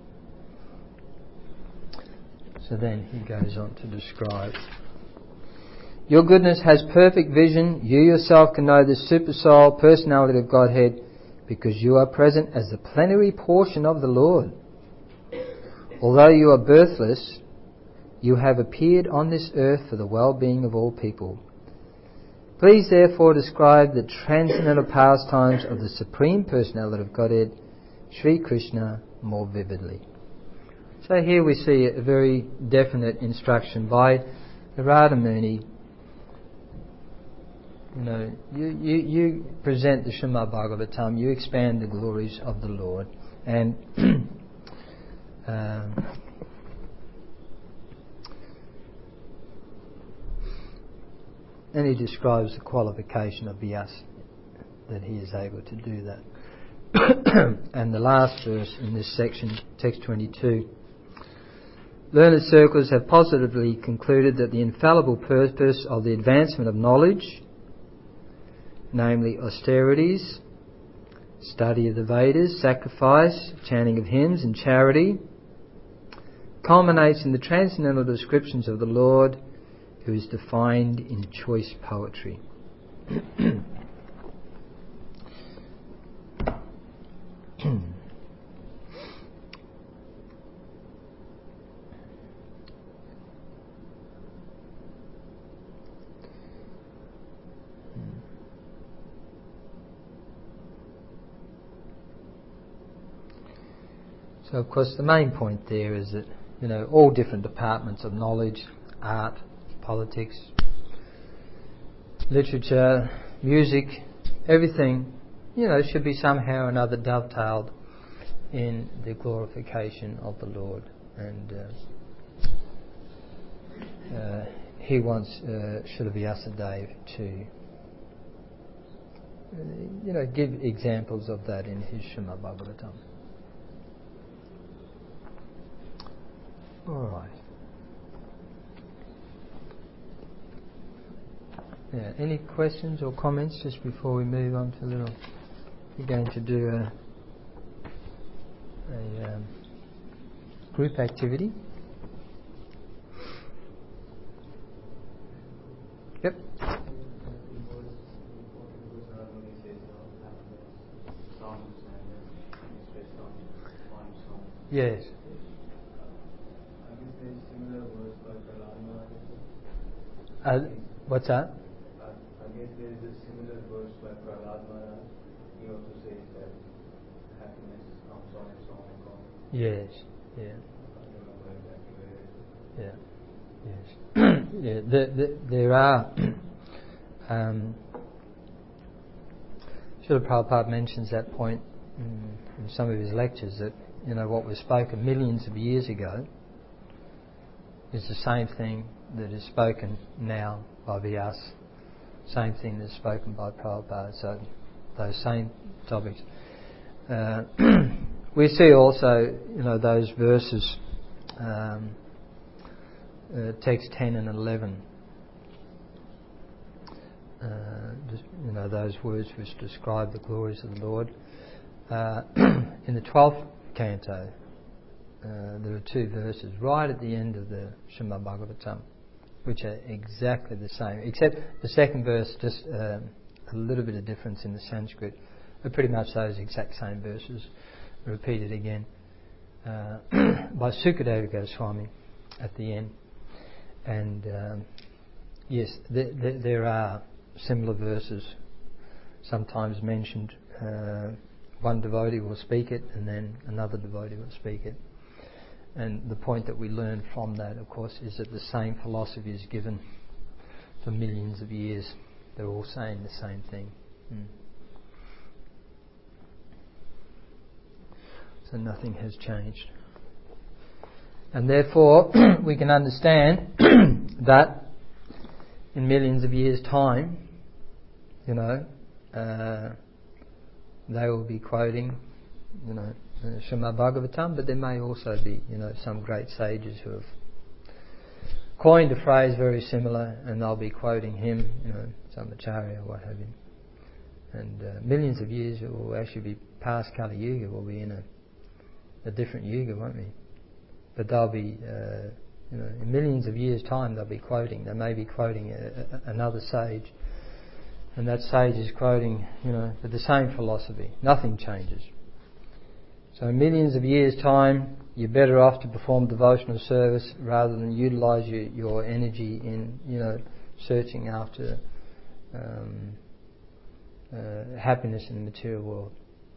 Speaker 1: So then he goes on to describe, your goodness has perfect vision. You yourself can know the super soul, personality of Godhead, because you are present as the plenary portion of the Lord. Although you are birthless, you have appeared on this earth for the well-being of all people. Please therefore describe the transcendental pastimes of the Supreme Personality of Godhead, Sri Krishna, more vividly. So here we see a very definite instruction by Narada Muni. You know, you, you, you present the Srimad Bhagavatam, you expand the glories of the Lord, and um, and he describes the qualification of Vyasa, that he is able to do that. And the last verse in this section, text twenty-two. Learned circles have positively concluded that the infallible purpose of the advancement of knowledge, namely austerities, study of the Vedas, sacrifice, chanting of hymns and charity, culminates in the transcendental descriptions of the Lord, who is defined in choice poetry. So, of course, the main point there is that, you know, all different departments of knowledge, art, politics, literature, music, everything, you know, should be somehow or another dovetailed in the glorification of the Lord. And uh, uh, he wants uh, Srila Vyasadeva to, uh, you know, give examples of that in his Srimad Bhagavatam. All right. Yeah. Any questions or comments just before we move on to a little? We're going to do a, a um, group activity. Yep. Yes. Uh, what's that?
Speaker 6: Uh, I guess there is a similar verse by Prahlad Maharaj. He also says that happiness comes on its own account.
Speaker 1: Yes. Yeah.
Speaker 6: I don't know exactly where it is.
Speaker 1: Yeah. Yes. Yeah. The, the, there are. Um, Srila Prabhupada mentions that point in, in some of his lectures, that, you know, what was spoken millions of years ago is the same thing that is spoken now by Vyasa, same thing that's spoken by Prabhupada. So those same topics. uh, we see also, you know, those verses, um, uh, text ten and eleven. Uh, just, you know, those words which describe the glories of the Lord. Uh, in the twelfth canto, uh, there are two verses right at the end of the Srimad Bhagavatam, which are exactly the same, except the second verse, just uh, a little bit of difference in the Sanskrit, but pretty much those exact same verses repeated again uh, by Sukadeva Goswami at the end. And um, yes, there, there, there are similar verses sometimes mentioned. Uh, one devotee will speak it and then another devotee will speak it. And the point that we learn from that, of course, is that the same philosophy is given for millions of years. They're all saying the same thing. Mm. So nothing has changed. And therefore, we can understand that in millions of years' time, you know, uh, they will be quoting, you know, uh, Srimad Bhagavatam, but there may also be, you know, some great sages who have coined a phrase very similar, and they'll be quoting him, you know, some Acharya or what have you. And uh, millions of years it will actually be past Kali Yuga, we'll be in a, a different Yuga, won't we? But they'll be, uh, you know, in millions of years' time they'll be quoting, they may be quoting a, a, another sage, and that sage is quoting, you know, the same philosophy. Nothing changes. So in millions of years' time, you're better off to perform devotional service rather than utilise your, your energy in, you know, searching after um, uh, happiness in the material world.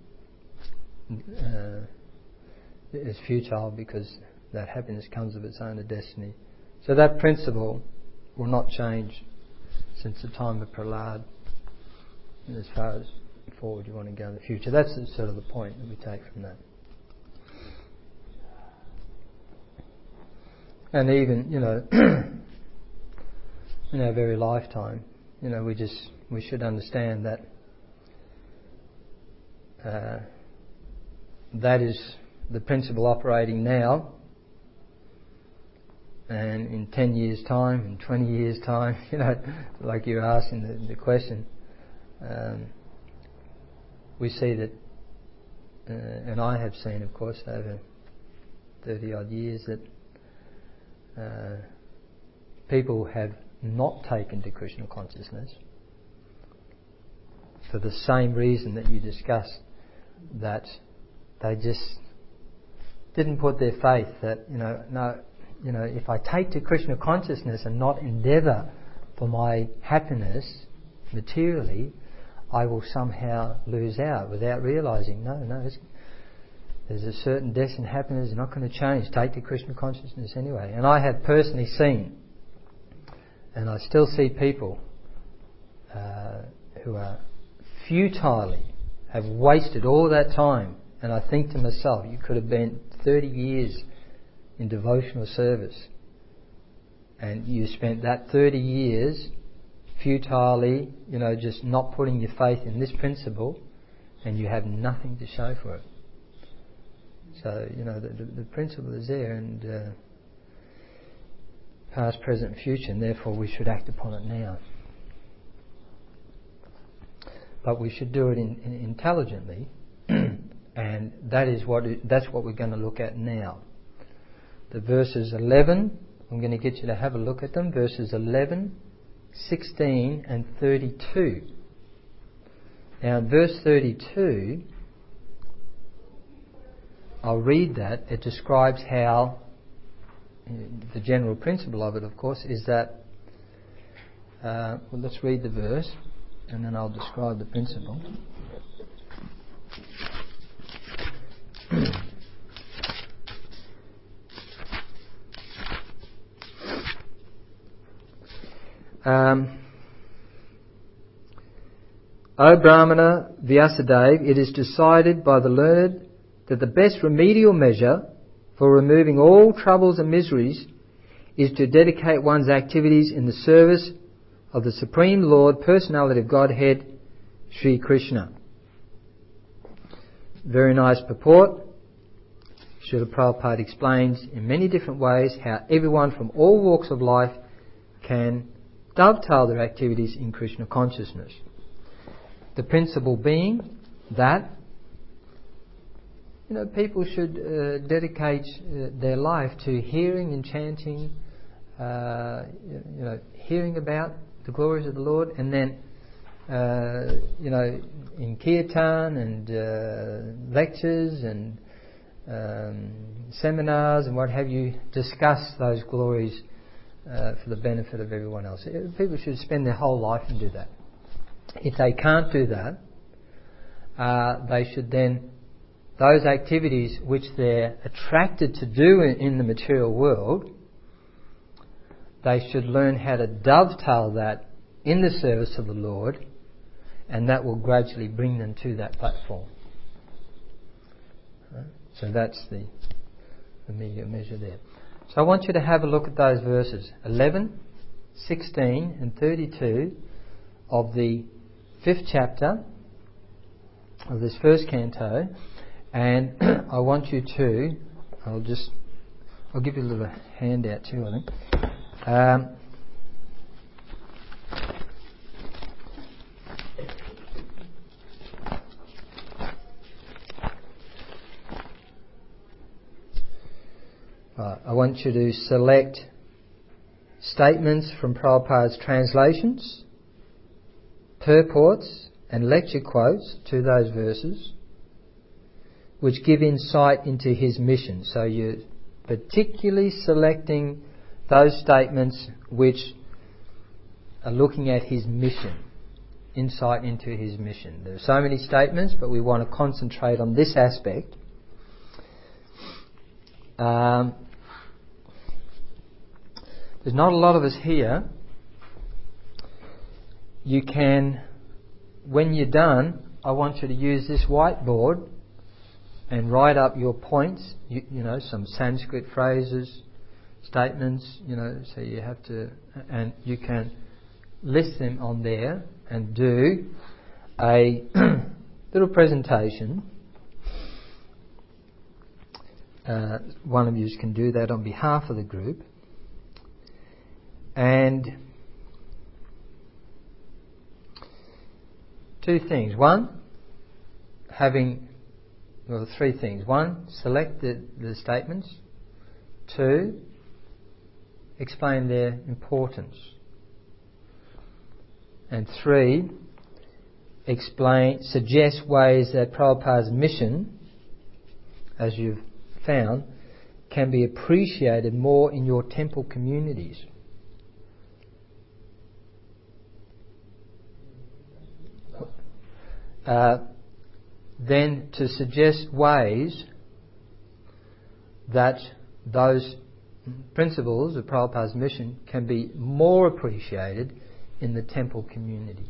Speaker 1: Uh, it's futile because that happiness comes of its own destiny. So that principle will not change since the time of Prahlad, as far as forward you want to go in the future. That's sort of the point that we take from that. And even, you know, in our very lifetime, you know, we just, we should understand that uh, that is the principle operating now, and in ten years' time, in twenty years' time, you know, like you're asking the, the question, um, we see that, uh, and I have seen, of course, over thirty odd years, that uh, people have not taken to Krishna consciousness for the same reason that you discussed, that they just didn't put their faith that, you know, no, you know, if I take to Krishna consciousness and not endeavour for my happiness materially, I will somehow lose out, without realising, no, no, it's, there's a certain destined happiness, it's not going to change. Take to Krishna consciousness anyway. And I have personally seen, and I still see people uh, who are futilely have wasted all that time. And I think to myself, you could have been thirty years in devotional service, and you spent that thirty years futilely, you know, just not putting your faith in this principle, and you have nothing to show for it. So, you know, the, the, the principle is there, and uh, past, present, future, and therefore we should act upon it now. But we should do it in, in intelligently, and that is what it, that's what we're going to look at now. The verses eleven, I'm going to get you to have a look at them. Verses eleven, sixteen, and thirty-two. Now, in verse thirty-two, I'll read that. It describes how, the general principle of it, of course, is that, uh, well, let's read the verse and then I'll describe the principle. um, O Brahmana Vyasadeva, it is decided by the learned that the best remedial measure for removing all troubles and miseries is to dedicate one's activities in the service of the Supreme Lord, Personality of Godhead, Sri Krishna. very nice purport. Srila Prabhupada explains in many different ways how everyone from all walks of life can dovetail their activities in Krishna consciousness. The principle being that, you know, people should uh, dedicate uh, their life to hearing and chanting, uh, you know, hearing about the glories of the Lord, and then, uh, you know, in kirtan and uh, lectures and um, seminars and what have you, discuss those glories uh, for the benefit of everyone else. People should spend their whole life and do that. If they can't do that, uh, they should then, those activities which they're attracted to do in, in the material world, they should learn how to dovetail that in the service of the Lord, and that will gradually bring them to that platform. Right? So that's the, the measure, measure there. So I want you to have a look at those verses, eleven, sixteen and thirty-two of the fifth chapter of this first canto, and I want you to, I'll just, I'll give you a little handout too, I think. Um, right, I want you to select statements from Prabhupada's translations, purports and lecture quotes to those verses which give insight into his mission. So you're particularly selecting those statements which are looking at his mission, insight into his mission. There are so many statements, but we want to concentrate on this aspect. Um, there's not a lot of us here. You can, when you're done, I want you to use this whiteboard and write up your points, you, you know, some Sanskrit phrases, statements, you know, so you have to, and you can list them on there and do a little presentation. Uh, one of you can do that on behalf of the group. And two things. One, having, well, three things. One, select the, the statements. Two, explain their importance. And three, explain, suggest ways that Prabhupada's mission, as you've found, can be appreciated more in your temple communities. Uh, then to suggest ways that those principles of Prabhupada's mission can be more appreciated in the temple community.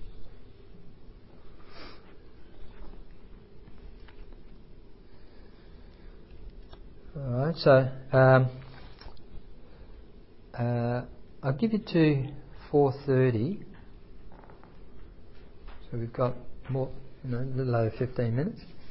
Speaker 1: Alright, so um, uh, I'll give you to four thirty. So we've got more, you know, a little over fifteen minutes.